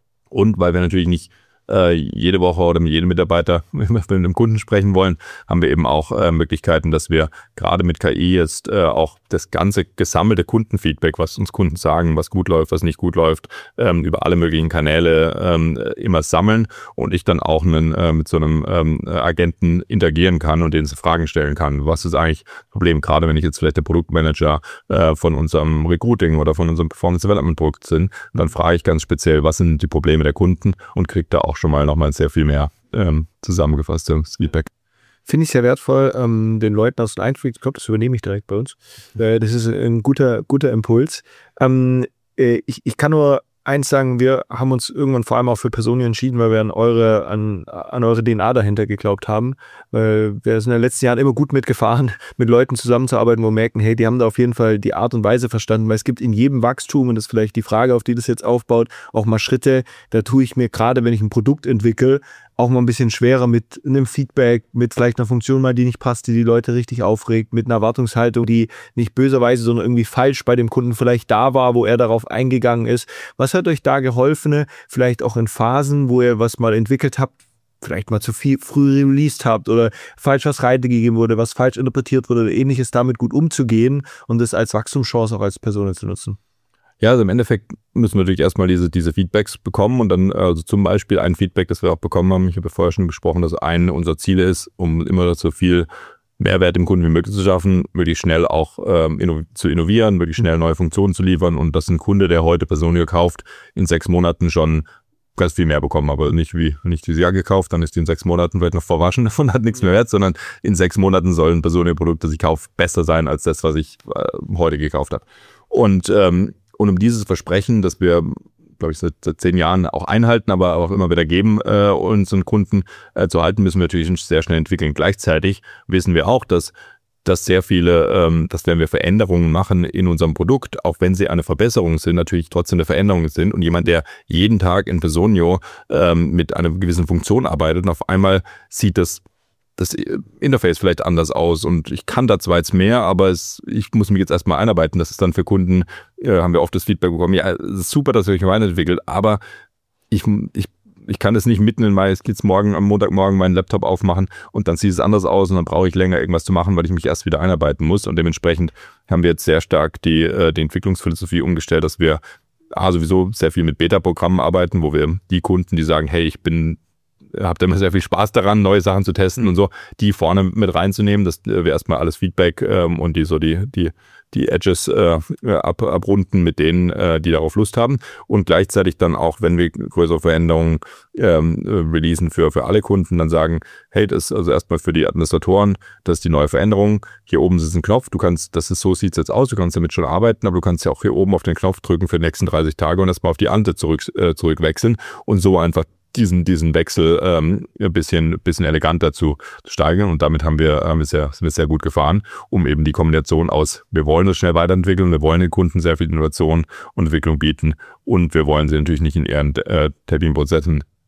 und weil wir natürlich nicht äh, jede Woche oder mit jedem Mitarbeiter mit einem Kunden sprechen wollen, haben wir eben auch äh, Möglichkeiten, dass wir gerade mit K I jetzt äh, auch das ganze gesammelte Kundenfeedback, was uns Kunden sagen, was gut läuft, was nicht gut läuft, ähm, über alle möglichen Kanäle ähm, immer sammeln und ich dann auch einen, äh, mit so einem ähm, Agenten interagieren kann und denen Fragen stellen kann. Was ist eigentlich das Problem, gerade wenn ich jetzt vielleicht der Produktmanager äh, von unserem Recruiting oder von unserem Performance Development Produkt sind, dann frage ich ganz speziell, was sind die Probleme der Kunden und kriege da auch schon mal nochmal sehr viel mehr ähm, zusammengefasstes Feedback. Finde ich sehr wertvoll, ähm, den Leuten aus dem Einfried, ich glaube, das übernehme ich direkt bei uns. Äh, das ist ein guter, guter Impuls. Ähm, äh, ich, ich kann nur eins sagen, wir haben uns irgendwann vor allem auch für Personio entschieden, weil wir an eure, an, an eure D N A dahinter geglaubt haben. Weil wir sind in den letzten Jahren immer gut mitgefahren, mit Leuten zusammenzuarbeiten, wo wir merken, hey, die haben da auf jeden Fall die Art und Weise verstanden, weil es gibt in jedem Wachstum, und das ist vielleicht die Frage, auf die das jetzt aufbaut, auch mal Schritte, da tue ich mir gerade, wenn ich ein Produkt entwickle, auch mal ein bisschen schwerer mit einem Feedback, mit vielleicht einer Funktion mal, die nicht passt, die die Leute richtig aufregt, mit einer Erwartungshaltung, die nicht böserweise, sondern irgendwie falsch bei dem Kunden vielleicht da war, wo er darauf eingegangen ist. Was hat euch da geholfen, vielleicht auch in Phasen, wo ihr was mal entwickelt habt, vielleicht mal zu viel früh released habt oder falsch was reingegeben wurde, was falsch interpretiert wurde oder ähnliches, damit gut umzugehen und das als Wachstumschance auch als Person zu nutzen? Ja, also im Endeffekt müssen wir natürlich erstmal diese, diese Feedbacks bekommen und dann also zum Beispiel ein Feedback, das wir auch bekommen haben, ich habe ja vorher schon gesprochen, dass ein unserer Ziele ist, um immer so viel Mehrwert dem Kunden wie möglich zu schaffen, wirklich schnell auch ähm, inno- zu innovieren, wirklich schnell neue Funktionen zu liefern und dass ein Kunde, der heute Personio kauft, in sechs Monaten schon ganz viel mehr bekommen, aber nicht wie nicht dieses Jahr gekauft, dann ist die in sechs Monaten vielleicht noch verwaschen, davon hat nichts mehr wert, sondern in sechs Monaten soll ein Personio-Produkt, das ich kaufe, besser sein als das, was ich äh, heute gekauft habe. Und ähm, Und um dieses Versprechen, das wir, glaube ich, seit, seit zehn Jahren auch einhalten, aber auch immer wieder geben, äh, unseren Kunden äh, zu halten, müssen wir natürlich sehr schnell entwickeln. Gleichzeitig wissen wir auch, dass, dass sehr viele, ähm, dass wenn wir Veränderungen machen in unserem Produkt, auch wenn sie eine Verbesserung sind, natürlich trotzdem eine Veränderung sind. Und jemand, der jeden Tag in Personio ähm, mit einer gewissen Funktion arbeitet und auf einmal sieht das das Interface vielleicht anders aus und ich kann da zwar jetzt mehr, aber es, ich muss mich jetzt erstmal einarbeiten. Das ist dann für Kunden, äh, haben wir oft das Feedback bekommen, ja, es ist super, dass ihr euch weiterentwickelt, aber ich, ich, ich kann das nicht mitten in meinem, jetzt morgen, am Montagmorgen meinen Laptop aufmachen und dann sieht es anders aus und dann brauche ich länger irgendwas zu machen, weil ich mich erst wieder einarbeiten muss und dementsprechend haben wir jetzt sehr stark die, äh, die Entwicklungsphilosophie umgestellt, dass wir ah, sowieso sehr viel mit Beta-Programmen arbeiten, wo wir die Kunden, die sagen, hey, ich bin habt immer sehr viel Spaß daran, neue Sachen zu testen und so, die vorne mit reinzunehmen, dass wir erstmal alles Feedback ähm, und die so die die die Edges äh, ab, abrunden mit denen, äh, die darauf Lust haben und gleichzeitig dann auch, wenn wir größere Veränderungen ähm, releasen für für alle Kunden, dann sagen, hey, das ist also erstmal für die Administratoren, das ist die neue Veränderung, hier oben ist ein Knopf, du kannst, das ist so sieht es jetzt aus, du kannst damit schon arbeiten, aber du kannst ja auch hier oben auf den Knopf drücken für die nächsten dreißig Tage und erstmal auf die Ante zurück äh, zurückwechseln und so einfach diesen diesen Wechsel ähm, ein bisschen bisschen eleganter zu steigern und damit haben wir, haben wir sehr, sind wir sehr gut gefahren, um eben die Kombination aus, wir wollen uns schnell weiterentwickeln, wir wollen den Kunden sehr viel Innovation und Entwicklung bieten und wir wollen sie natürlich nicht in ihren äh, täglichen Prozessen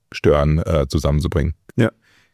stören, äh, zusammenzubringen. Ja.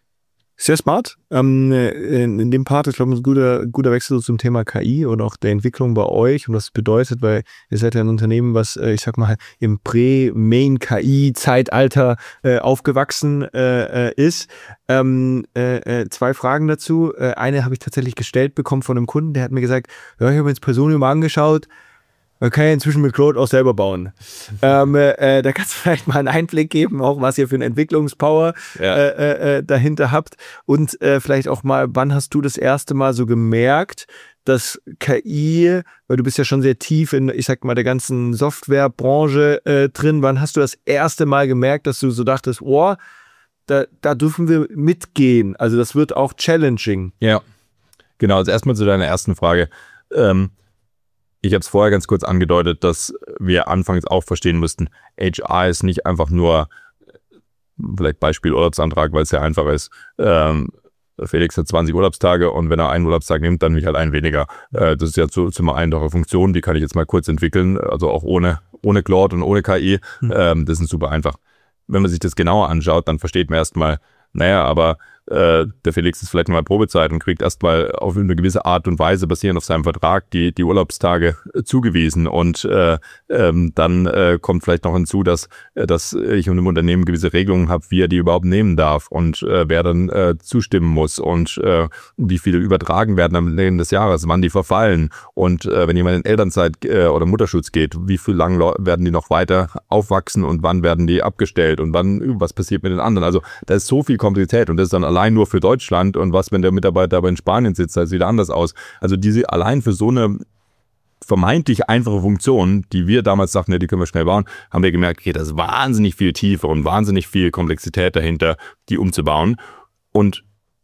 Sehr smart. Ähm, in, in dem Part ist, glaube ich, ein guter, guter Wechsel zum Thema K I und auch der Entwicklung bei euch und was es bedeutet, weil ihr seid ja ein Unternehmen, was, äh, ich sag mal, im Prä-Main-K I-Zeitalter äh, aufgewachsen äh, ist. Ähm, äh, äh, zwei Fragen dazu. Äh, eine habe ich tatsächlich gestellt bekommen von einem Kunden, der hat mir gesagt, ja, ich habe mir jetzt Personio mal angeschaut, man kann ja inzwischen mit Claude auch selber bauen. ähm, äh, da kannst du vielleicht mal einen Einblick geben, auch was ihr für eine Entwicklungspower ja. äh, äh, dahinter habt. Und äh, vielleicht auch mal, wann hast du das erste Mal so gemerkt, dass K I, weil du bist ja schon sehr tief in, ich sag mal, der ganzen Softwarebranche äh, drin, wann hast du das erste Mal gemerkt, dass du so dachtest, oh, da, da dürfen wir mitgehen. Also das wird auch challenging. Ja, genau. Also erstmal zu deiner ersten Frage. Ähm, Ich habe es vorher ganz kurz angedeutet, dass wir anfangs auch verstehen müssten, H R ist nicht einfach nur, vielleicht Beispiel Urlaubsantrag, weil es sehr einfach ist. Ähm, Felix hat zwanzig Urlaubstage und wenn er einen Urlaubstag nimmt, dann mich halt einen weniger. Äh, das ist ja zu, zu einer einfache Funktion, die kann ich jetzt mal kurz entwickeln, also auch ohne, ohne Claude und ohne K I. Mhm. Ähm, das ist super einfach. Wenn man sich das genauer anschaut, dann versteht man erstmal, naja, aber äh, der Felix ist vielleicht mal Probezeit und kriegt erstmal auf eine gewisse Art und Weise basierend auf seinem Vertrag die die Urlaubstage äh, zugewiesen und äh, ähm, dann äh, kommt vielleicht noch hinzu, dass äh, dass ich in einem Unternehmen gewisse Regelungen habe, wie er die überhaupt nehmen darf und äh, wer dann äh, zustimmen muss und äh, wie viele übertragen werden am Ende des Jahres, wann die verfallen und äh, wenn jemand in Elternzeit äh, oder Mutterschutz geht, wie viel lang werden die noch weiter aufwachsen und wann werden die abgestellt und wann was passiert mit den anderen. Also da ist so viel Komplexität und das ist dann allein nur für Deutschland und was, wenn der Mitarbeiter aber in Spanien sitzt, das sieht anders aus. Also diese allein für so eine vermeintlich einfache Funktion, die wir damals sagten, ja, die können wir schnell bauen, haben wir gemerkt, okay, da ist wahnsinnig viel tiefer und wahnsinnig viel Komplexität dahinter, die umzubauen. Und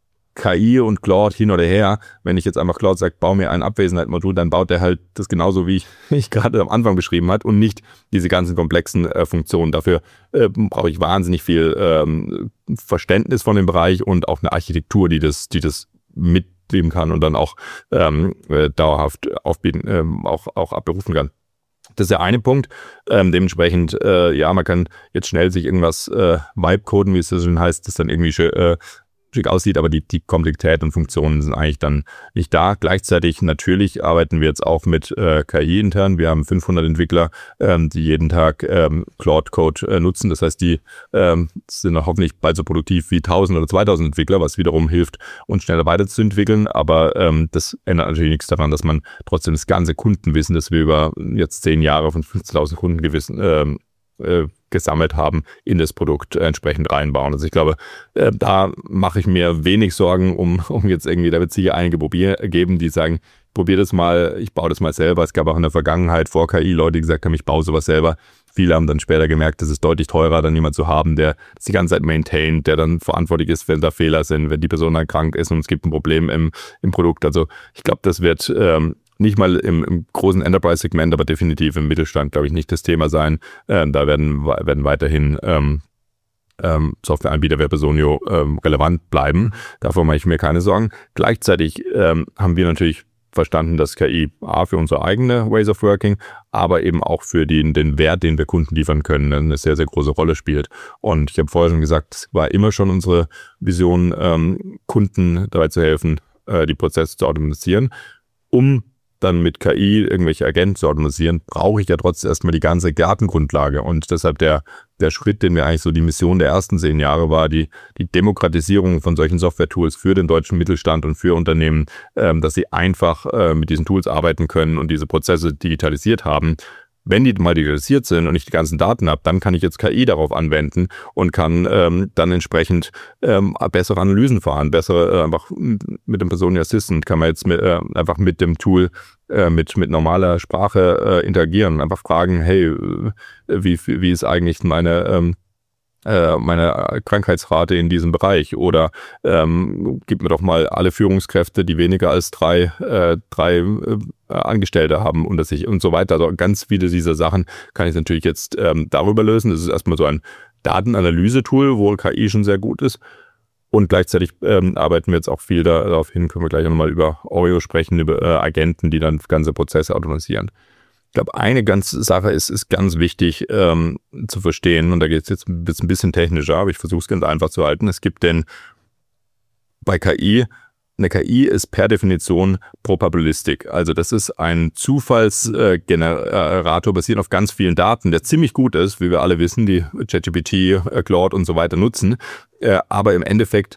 K I und Claude hin oder her, wenn ich jetzt einfach Claude sage, bau mir ein Abwesenheitsmodul, dann baut der halt das genauso, wie ich, ich gerade am Anfang beschrieben habe und nicht diese ganzen komplexen äh, Funktionen. Dafür äh, brauche ich wahnsinnig viel ähm, Verständnis von dem Bereich und auch eine Architektur, die das, die das mitnehmen kann und dann auch ähm, äh, dauerhaft aufbieten, ähm, auch, auch abberufen kann. Das ist der eine Punkt. Ähm, dementsprechend, äh, ja, man kann jetzt schnell sich irgendwas äh, Vibe-coden, wie es das schon heißt, das dann irgendwie schön, äh, schick aussieht, aber die, die Komplexität und Funktionen sind eigentlich dann nicht da. Gleichzeitig natürlich arbeiten wir jetzt auch mit äh, K I intern. Wir haben fünfhundert Entwickler, ähm, die jeden Tag ähm, Claude Code äh, nutzen. Das heißt, die ähm, sind auch hoffentlich bald so produktiv wie tausend oder zweitausend Entwickler, was wiederum hilft, uns schneller weiterzuentwickeln. Aber ähm, das ändert natürlich nichts daran, dass man trotzdem das ganze Kundenwissen, das wir über jetzt zehn Jahre von fünfzehntausend Kunden gewissen, ähm, äh, gesammelt haben, in das Produkt äh, entsprechend reinbauen. Also ich glaube, äh, da mache ich mir wenig Sorgen, um, um jetzt irgendwie, da wird es sicher einige probier, geben, die sagen, probier das mal, ich baue das mal selber. Es gab auch in der Vergangenheit vor K I Leute, die gesagt haben, ich baue sowas selber. Viele haben dann später gemerkt, das ist deutlich teurer, dann jemand zu haben, der das die ganze Zeit maintaint, der dann verantwortlich ist, wenn da Fehler sind, wenn die Person dann krank ist und es gibt ein Problem im, im Produkt. Also ich glaube, das wird ähm, nicht mal im, im großen Enterprise-Segment, aber definitiv im Mittelstand, glaube ich, nicht das Thema sein. Ähm, da werden, werden weiterhin ähm, ähm, Softwareanbieter wie Personio ähm, relevant bleiben. Davor mache ich mir keine Sorgen. Gleichzeitig ähm, haben wir natürlich verstanden, dass K I A für unsere eigene Ways of Working, aber eben auch für den, den Wert, den wir Kunden liefern können, eine sehr, sehr große Rolle spielt. Und ich habe vorher schon gesagt, es war immer schon unsere Vision, ähm, Kunden dabei zu helfen, äh, die Prozesse zu automatisieren. Um dann mit K I irgendwelche Agenten zu automatisieren, brauche ich ja trotzdem erstmal die ganze Datengrundlage. Und deshalb der, der Schritt, den wir eigentlich so die Mission der ersten zehn Jahre war, die, die Demokratisierung von solchen Software-Tools für den deutschen Mittelstand und für Unternehmen, ähm, dass sie einfach äh, mit diesen Tools arbeiten können und diese Prozesse digitalisiert haben. Wenn die mal digitalisiert sind und ich die ganzen Daten habe, dann kann ich jetzt K I darauf anwenden und kann ähm, dann entsprechend ähm, bessere Analysen fahren, bessere äh, einfach mit dem Personal Assistant kann man jetzt mit, äh, einfach mit dem Tool äh, mit mit normaler Sprache äh, interagieren, einfach fragen, hey, äh, wie wie ist eigentlich meine ähm, meine Krankheitsrate in diesem Bereich oder ähm, gib mir doch mal alle Führungskräfte, die weniger als drei, äh, drei äh, Angestellte haben unter sich und so weiter. Also ganz viele dieser Sachen kann ich natürlich jetzt ähm, darüber lösen. Das ist erstmal so ein Datenanalyse-Tool, wo K I schon sehr gut ist. Und gleichzeitig ähm, arbeiten wir jetzt auch viel darauf hin, können wir gleich nochmal über Oreo sprechen, über äh, Agenten, die dann ganze Prozesse automatisieren. Ich glaube, eine ganze Sache ist, ist ganz wichtig ähm, zu verstehen, und da geht es jetzt ein bisschen technischer, aber ich versuche es ganz einfach zu halten. Es gibt den, bei K I, eine K I ist per Definition Probabilistik. Also das ist ein Zufallsgenerator basierend auf ganz vielen Daten, der ziemlich gut ist, wie wir alle wissen, die ChatGPT, Claude und so weiter nutzen. Äh, aber im Endeffekt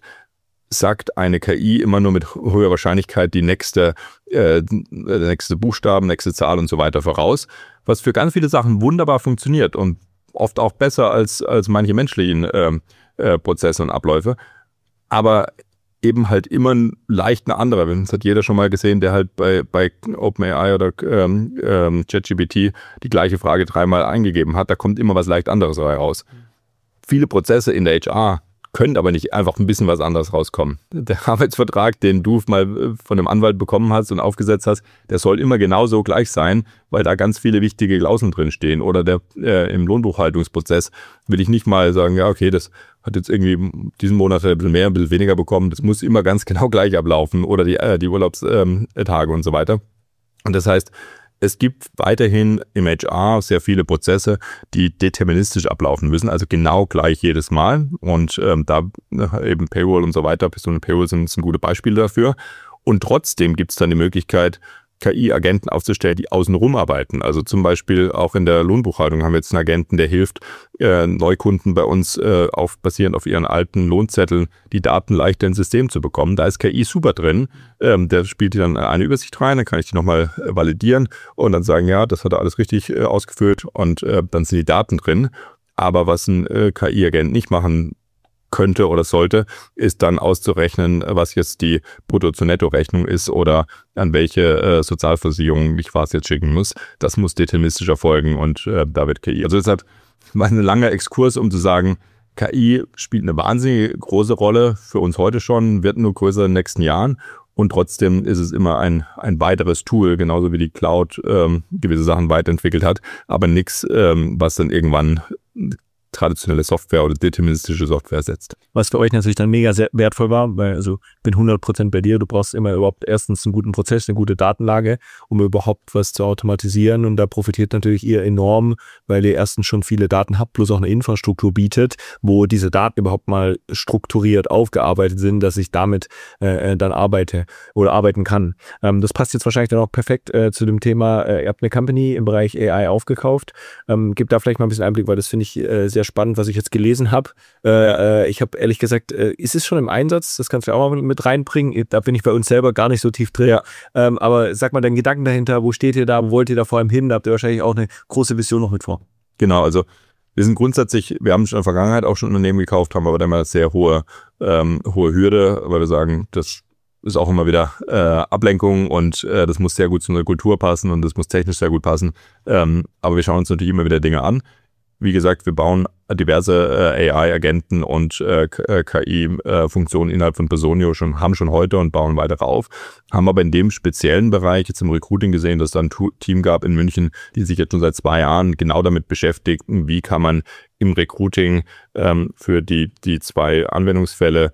sagt eine K I immer nur mit hoher Wahrscheinlichkeit die nächste, äh, der nächste Buchstaben, nächste Zahl und so weiter voraus, was für ganz viele Sachen wunderbar funktioniert und oft auch besser als, als manche menschlichen äh, äh, Prozesse und Abläufe. Aber eben halt immer leicht eine andere. Das hat jeder schon mal gesehen, der halt bei, bei OpenAI oder ähm, ähm, ChatGPT die gleiche Frage dreimal eingegeben hat. Da kommt immer was leicht anderes raus. Mhm. Viele Prozesse in der H R können aber nicht einfach ein bisschen was anderes rauskommen. Der Arbeitsvertrag, den du mal von einem Anwalt bekommen hast und aufgesetzt hast, der soll immer genauso gleich sein, weil da ganz viele wichtige Klauseln drin stehen. Oder der äh, im Lohnbuchhaltungsprozess will ich nicht mal sagen, ja okay, das hat jetzt irgendwie diesen Monat ein bisschen mehr, ein bisschen weniger bekommen. Das muss immer ganz genau gleich ablaufen. Oder die, äh, die Urlaubstage ähm, und so weiter. Und das heißt, es gibt weiterhin im H R sehr viele Prozesse, die deterministisch ablaufen müssen, also genau gleich jedes Mal. Und ähm, da eben Payroll und so weiter, Personal Payroll sind, sind gute Beispiele dafür. Und trotzdem gibt es dann die Möglichkeit, K I-Agenten aufzustellen, die außenrum arbeiten. Also zum Beispiel auch in der Lohnbuchhaltung haben wir jetzt einen Agenten, der hilft, äh, Neukunden bei uns äh, auf, basierend auf ihren alten Lohnzetteln die Daten leichter ins System zu bekommen. Da ist K I super drin. Ähm, der spielt dann eine Übersicht rein, dann kann ich die nochmal äh, validieren und dann sagen, ja, das hat er alles richtig äh, ausgefüllt und äh, dann sind die Daten drin. Aber was ein äh, K I-Agent nicht machen könnte oder sollte, ist dann auszurechnen, was jetzt die Brutto-zu-Netto-Rechnung ist oder an welche äh, Sozialversicherung ich was jetzt schicken muss. Das muss deterministisch erfolgen und äh, da wird K I. Also deshalb war ein langer Exkurs, um zu sagen, K I spielt eine wahnsinnig große Rolle für uns heute schon, wird nur größer in den nächsten Jahren und trotzdem ist es immer ein, ein weiteres Tool, genauso wie die Cloud ähm, gewisse Sachen weiterentwickelt hat, aber nichts, ähm, was dann irgendwann traditionelle Software oder deterministische Software setzt. Was für euch natürlich dann mega sehr wertvoll war, weil also bin hundert Prozent bei dir, du brauchst immer überhaupt erstens einen guten Prozess, eine gute Datenlage, um überhaupt was zu automatisieren und da profitiert natürlich ihr enorm, weil ihr erstens schon viele Daten habt, plus auch eine Infrastruktur bietet, wo diese Daten überhaupt mal strukturiert aufgearbeitet sind, dass ich damit äh, dann arbeite oder arbeiten kann. Ähm, das passt jetzt wahrscheinlich dann auch perfekt äh, zu dem Thema, äh, ihr habt eine Company im Bereich A I aufgekauft. Ähm, gebt da vielleicht mal ein bisschen Einblick, weil das finde ich äh, sehr spannend, was ich jetzt gelesen habe. Äh, ich habe ehrlich gesagt, äh, ist es schon im Einsatz? Das kannst du auch mal mit reinbringen. Da bin ich bei uns selber gar nicht so tief drin. Ja. Ähm, aber sag mal deinen Gedanken dahinter. Wo steht ihr da? Wo wollt ihr da vor allem hin? Da habt ihr wahrscheinlich auch eine große Vision noch mit vor. Genau, also wir sind grundsätzlich, wir haben schon in der Vergangenheit auch schon Unternehmen gekauft, haben aber dann mal eine sehr hohe, ähm, hohe Hürde, weil wir sagen, das ist auch immer wieder äh, Ablenkung und äh, das muss sehr gut zu unserer Kultur passen und das muss technisch sehr gut passen. Ähm, aber wir schauen uns natürlich immer wieder Dinge an. Wie gesagt, wir bauen diverse äh, A I-Agenten und äh, K I-Funktionen äh, innerhalb von Personio schon, haben schon heute und bauen weitere auf. Haben aber in dem speziellen Bereich jetzt im Recruiting gesehen, dass es da ein Team gab in München, die sich jetzt schon seit zwei Jahren genau damit beschäftigten, wie kann man im Recruiting ähm, für die, die zwei Anwendungsfälle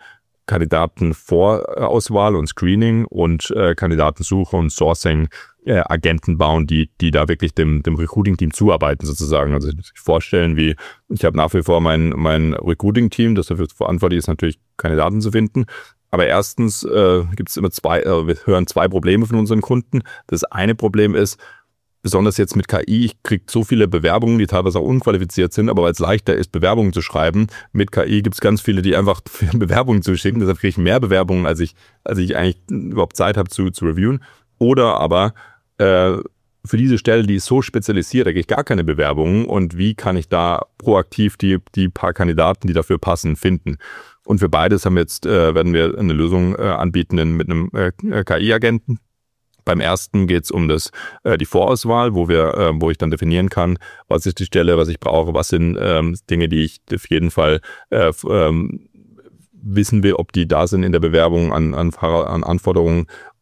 Kandidatenvorauswahl und Screening und äh, Kandidatensuche und Sourcing äh, Agenten bauen, die die da wirklich dem dem Recruiting-Team zuarbeiten sozusagen. Also sich vorstellen, wie ich habe nach wie vor mein mein Recruiting-Team, das dafür verantwortlich ist, natürlich Kandidaten zu finden. Aber erstens äh, gibt es immer zwei, äh, wir hören zwei Probleme von unseren Kunden. Das eine Problem ist, besonders jetzt mit K I, ich kriege so viele Bewerbungen, die teilweise auch unqualifiziert sind, aber weil es leichter ist, Bewerbungen zu schreiben, mit K I gibt es ganz viele, die einfach Bewerbungen zuschicken. Deshalb kriege ich mehr Bewerbungen, als ich als ich eigentlich überhaupt Zeit habe zu, zu reviewen. Oder aber äh, für diese Stelle, die ist so spezialisiert, da kriege ich gar keine Bewerbungen. Und wie kann ich da proaktiv die, die paar Kandidaten, die dafür passen, finden? Und für beides haben wir jetzt, äh, werden wir eine Lösung äh, anbieten mit einem äh, K I-Agenten. Beim ersten geht es um das, äh, die Vorauswahl, wo wir, äh, wo ich dann definieren kann, was ist die Stelle, was ich brauche, was sind ähm, Dinge, die ich auf jeden Fall äh, ähm, wissen will, ob die da sind in der Bewerbung an, an, an Anforderungen.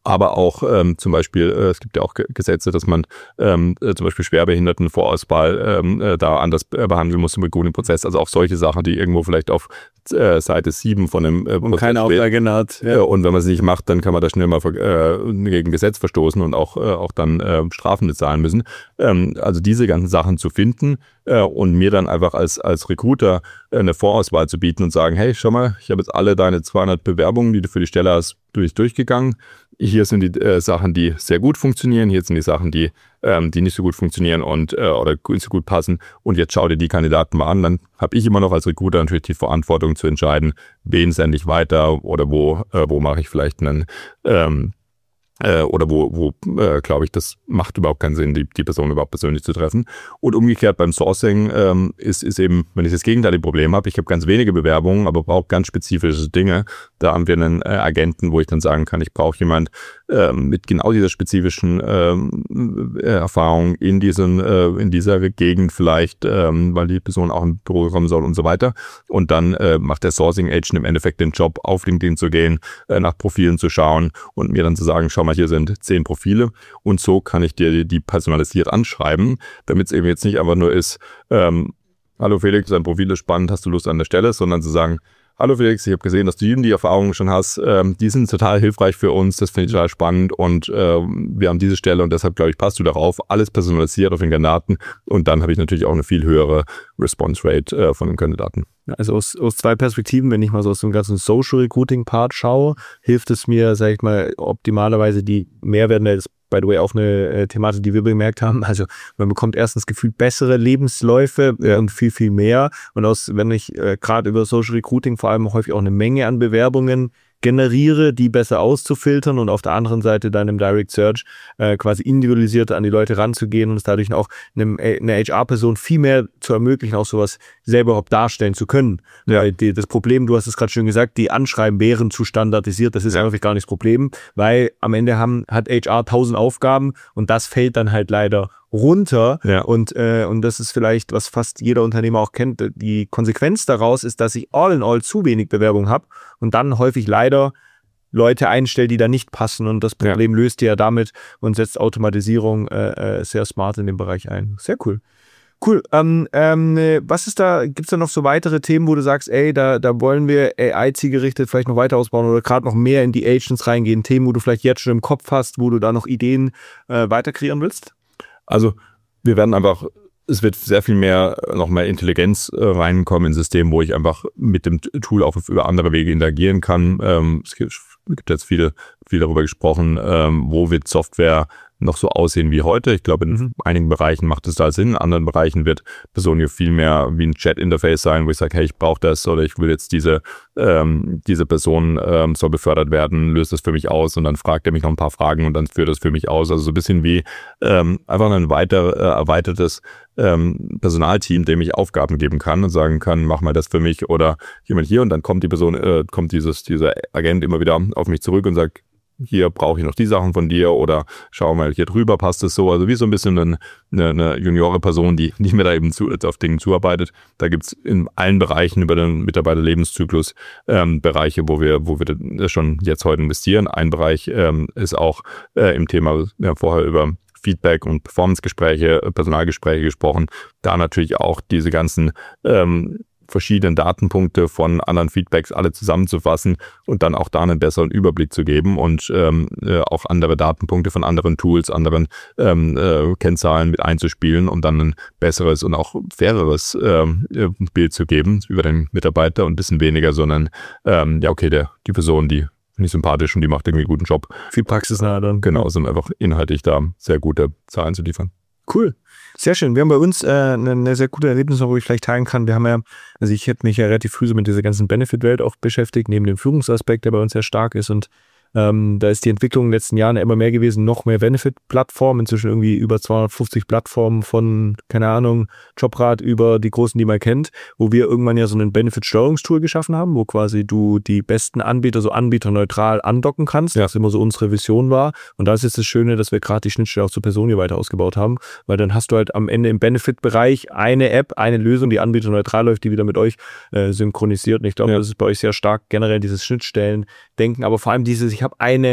Aber auch ähm, zum Beispiel, äh, es gibt ja auch Ge- Gesetze, dass man ähm, äh, zum Beispiel Schwerbehindertenvorauswahl ähm, äh, da anders äh, behandeln muss im Recruiting-Prozess. Also auch solche Sachen, die irgendwo vielleicht auf äh, Seite sieben von dem äh, Und keine Auflage hat. Ja. Äh, und wenn man es nicht macht, dann kann man da schnell mal äh, gegen Gesetz verstoßen und auch, äh, auch dann äh, Strafen bezahlen müssen. Ähm, also diese ganzen Sachen zu finden äh, und mir dann einfach als, als Recruiter äh, eine Vorauswahl zu bieten und sagen, hey, schau mal, ich habe jetzt alle deine zweihundert Bewerbungen, die du für die Stelle hast, durch, durchgegangen. Hier sind die äh, Sachen, die sehr gut funktionieren. Hier sind die Sachen, die, ähm, die nicht so gut funktionieren und äh, oder nicht so gut passen. Und jetzt schau dir die Kandidaten mal an. Dann habe ich immer noch als Recruiter natürlich die Verantwortung zu entscheiden, wen sende ich weiter oder wo, äh, wo mache ich vielleicht einen ähm, Äh, oder wo, wo äh, glaube ich, das macht überhaupt keinen Sinn, die, die Person überhaupt persönlich zu treffen. Und umgekehrt beim Sourcing ähm, ist, ist eben, wenn ich das gegenteilige Problem habe, ich habe ganz wenige Bewerbungen, aber brauche ganz spezifische Dinge. Da haben wir einen äh, Agenten, wo ich dann sagen kann, ich brauche jemand ähm, mit genau dieser spezifischen ähm, äh, Erfahrung in diesen, äh, in dieser Gegend vielleicht, ähm, weil die Person auch im Büro kommen soll und so weiter. Und dann äh, macht der Sourcing Agent im Endeffekt den Job, auf LinkedIn zu gehen, äh, nach Profilen zu schauen und mir dann zu sagen, schau mal, hier sind zehn Profile und so kann ich dir die personalisiert anschreiben, damit es eben jetzt nicht einfach nur ist, ähm, hallo Felix, dein Profil ist spannend, hast du Lust an der Stelle, sondern zu sagen, hallo Felix, ich habe gesehen, dass du die, die Erfahrungen schon hast, ähm, die sind total hilfreich für uns, das finde ich total spannend und äh, wir haben diese Stelle und deshalb, glaube ich, passt du darauf, alles personalisiert auf den Kandidaten und dann habe ich natürlich auch eine viel höhere Response Rate äh, von den Kandidaten. Also aus, aus zwei Perspektiven, wenn ich mal so aus dem ganzen Social Recruiting Part schaue, hilft es mir, sage ich mal, optimalerweise die Mehrwerte, das ist by the way auch eine äh, Thematik, die wir bemerkt haben. Also man bekommt erstens gefühlt bessere Lebensläufe äh, und viel, viel mehr. Und aus, wenn ich äh, gerade über Social Recruiting vor allem häufig auch eine Menge an Bewerbungen generiere, die besser auszufiltern und auf der anderen Seite dann im Direct Search äh, quasi individualisiert an die Leute ranzugehen und es dadurch auch einem, eine H R-Person viel mehr zu ermöglichen, auch sowas selber überhaupt darstellen zu können. Ja. Weil die, das Problem, du hast es gerade schön gesagt, die Anschreiben wären zu standardisiert, das ist ja häufig gar nicht das Problem, weil am Ende haben, hat H R tausend Aufgaben und das fällt dann halt leider runter ja. und äh, und das ist vielleicht, was fast jeder Unternehmer auch kennt, die Konsequenz daraus ist, dass ich all in all zu wenig Bewerbung habe und dann häufig leider Leute einstelle, die da nicht passen und das Problem ja. löst ihr ja damit und setzt Automatisierung äh, äh, sehr smart in dem Bereich ein. Sehr cool. Cool. Ähm, ähm, was ist da, gibt es da noch so weitere Themen, wo du sagst, ey, da, da wollen wir A I-zielgerichtet vielleicht noch weiter ausbauen oder gerade noch mehr in die Agents reingehen, Themen, wo du vielleicht jetzt schon im Kopf hast, wo du da noch Ideen äh, weiter kreieren willst? Also wir werden einfach, es wird sehr viel mehr, noch mehr Intelligenz äh, reinkommen ins System, wo ich einfach mit dem Tool auch über andere Wege interagieren kann. Ähm, es gibt, gibt jetzt viele, viel darüber gesprochen, ähm, wo wird Software noch so aussehen wie heute. Ich glaube, in mhm. einigen Bereichen macht es da Sinn, in anderen Bereichen wird Personio viel mehr wie ein Chat-Interface sein, wo ich sage, hey, ich brauche das oder ich will jetzt diese ähm, diese Person ähm, soll befördert werden, löst das für mich aus und dann fragt er mich noch ein paar Fragen und dann führt das für mich aus. Also so ein bisschen wie ähm, einfach ein weiter äh, erweitertes ähm, Personalteam, dem ich Aufgaben geben kann und sagen kann, mach mal das für mich oder jemand hier und dann kommt die Person, äh, kommt dieses dieser Agent immer wieder auf mich zurück und sagt, hier brauche ich noch die Sachen von dir oder schau mal, hier drüber passt es so. Also wie so ein bisschen eine, eine Juniore-Person, die, die mir da eben zu, auf Dingen zuarbeitet. Da gibt's in allen Bereichen über den Mitarbeiterlebenszyklus ähm, Bereiche, wo wir wo wir schon jetzt heute investieren. Ein Bereich ähm, ist auch äh, im Thema, wir haben vorher über Feedback und Performance-Gespräche, Personalgespräche gesprochen. Da natürlich auch diese ganzen ähm, verschiedenen Datenpunkte von anderen Feedbacks alle zusammenzufassen und dann auch da einen besseren Überblick zu geben und ähm, äh, auch andere Datenpunkte von anderen Tools, anderen ähm, äh, Kennzahlen mit einzuspielen, um dann ein besseres und auch faireres ähm, Bild zu geben über den Mitarbeiter und ein bisschen weniger, sondern ähm, ja okay, der die Person, die finde ich sympathisch und die macht irgendwie einen guten Job. Viel praxisnah dann. Genau, sind einfach inhaltlich da sehr gute Zahlen zu liefern. Cool. Sehr schön. Wir haben bei uns äh, eine, eine sehr gute Erlebnis, wo ich vielleicht teilen kann. Wir haben ja, also ich hätte mich ja relativ früh so mit dieser ganzen Benefit-Welt auch beschäftigt, neben dem Führungsaspekt, der bei uns sehr stark ist und Ähm, da ist die Entwicklung in den letzten Jahren immer mehr gewesen, noch mehr Benefit-Plattformen, inzwischen irgendwie über zweihundertfünfzig Plattformen von, keine Ahnung, Jobrad über die großen, die man kennt, wo wir irgendwann ja so ein Benefit-Steuerungstool geschaffen haben, wo quasi du die besten Anbieter so anbieterneutral andocken kannst, ja. was immer so unsere Vision war. Und da ist jetzt das Schöne, dass wir gerade die Schnittstelle auch zu Personio weiter ausgebaut haben, weil dann hast du halt am Ende im Benefit-Bereich eine App, eine Lösung, die anbieterneutral läuft, die wieder mit euch äh, synchronisiert. Und ich glaube, ja. das ist bei euch sehr stark generell dieses Schnittstellen-Denken, aber vor allem dieses, ich habe eine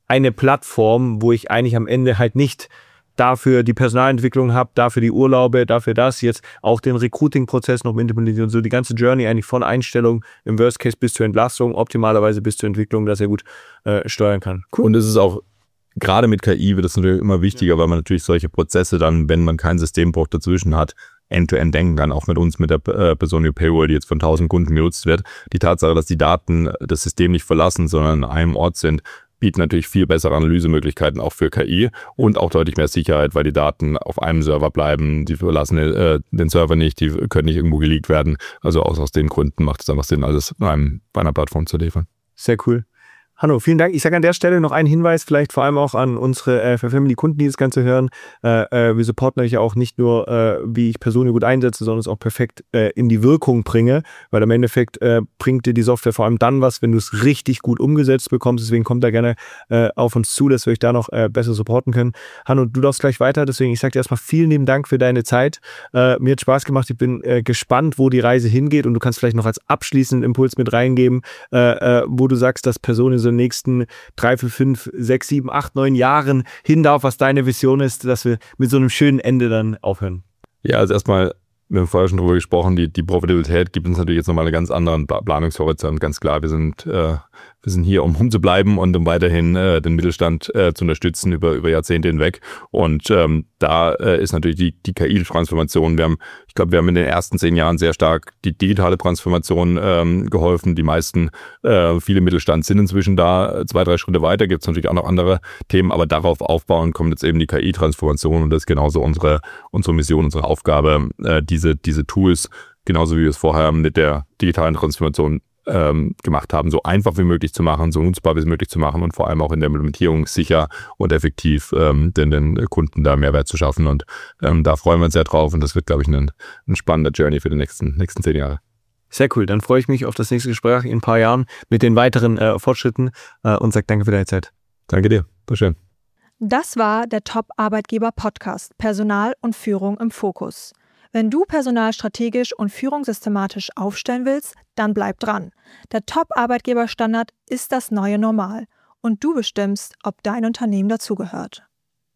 eine Plattform, wo ich eigentlich am Ende halt nicht dafür die Personalentwicklung habe, dafür die Urlaube, dafür das, jetzt auch den Recruiting-Prozess noch implementieren und so die ganze Journey eigentlich von Einstellung im Worst Case bis zur Entlassung, optimalerweise bis zur Entwicklung, dass er gut äh, steuern kann. Cool. Und es ist auch, gerade mit K I wird es natürlich immer wichtiger, ja. weil man natürlich solche Prozesse dann, wenn man keinen Systembruch dazwischen hat, end-to-end denken kann, auch mit uns, mit der äh, Personio Payroll, die jetzt von tausend Kunden genutzt wird. Die Tatsache, dass die Daten das System nicht verlassen, sondern an einem Ort sind, bietet natürlich viel bessere Analysemöglichkeiten auch für K I und auch deutlich mehr Sicherheit, weil die Daten auf einem Server bleiben, die verlassen äh, den Server nicht, die können nicht irgendwo geleakt werden. Also aus, aus den Gründen macht es einfach Sinn, alles bei, einem, bei einer Plattform zu liefern. Sehr cool. Hanno, vielen Dank. Ich sage an der Stelle noch einen Hinweis, vielleicht vor allem auch an unsere äh, Family-Kunden, die das Ganze hören. Äh, äh, wir supporten euch ja auch nicht nur, äh, wie ich Personio gut einsetze, sondern es auch perfekt äh, in die Wirkung bringe, weil im Endeffekt äh, bringt dir die Software vor allem dann was, wenn du es richtig gut umgesetzt bekommst. Deswegen kommt da gerne äh, auf uns zu, dass wir euch da noch äh, besser supporten können. Hanno, du darfst gleich weiter, deswegen ich sage dir erstmal vielen lieben Dank für deine Zeit. Äh, mir hat Spaß gemacht, ich bin äh, gespannt, wo die Reise hingeht und du kannst vielleicht noch als abschließenden Impuls mit reingeben, äh, äh, wo du sagst, dass Personio so nächsten drei, vier, fünf, sechs, sieben, acht, neun Jahren hin darf, was deine Vision ist, dass wir mit so einem schönen Ende dann aufhören? Ja, also erstmal, wir haben vorher schon drüber gesprochen, die, die Profitabilität gibt uns natürlich jetzt nochmal einen ganz anderen Planungshorizont. Ganz klar, wir sind, äh, wir sind hier, um, um zu bleiben und um weiterhin äh, den Mittelstand äh, zu unterstützen über, über Jahrzehnte hinweg. Und ähm, da äh, ist natürlich die, die K I-Transformation. Wir haben, ich glaube, wir haben in den ersten zehn Jahren sehr stark die digitale Transformation ähm, geholfen. Die meisten, äh, viele Mittelstand sind inzwischen da zwei, drei Schritte weiter. Gibt es natürlich auch noch andere Themen, aber darauf aufbauen kommt jetzt eben die K I-Transformation und das ist genauso unsere, unsere Mission, unsere Aufgabe, äh, diese, diese Tools, genauso wie wir es vorher mit der digitalen Transformation ähm, gemacht haben, so einfach wie möglich zu machen, so nutzbar wie möglich zu machen und vor allem auch in der Implementierung sicher und effektiv ähm, den, den Kunden da Mehrwert zu schaffen. Und ähm, da freuen wir uns sehr drauf und das wird, glaube ich, ein, ein spannender Journey für die nächsten, nächsten zehn Jahre. Sehr cool, dann freue ich mich auf das nächste Gespräch in ein paar Jahren mit den weiteren äh, Fortschritten äh, und sage danke für deine Zeit. Danke dir, war schön. Das war der Top-Arbeitgeber-Podcast Personal und Führung im Fokus. Wenn du Personal strategisch und führungssystematisch aufstellen willst, dann bleib dran. Der Top-Arbeitgeber-Standard ist das neue Normal und du bestimmst, ob dein Unternehmen dazugehört.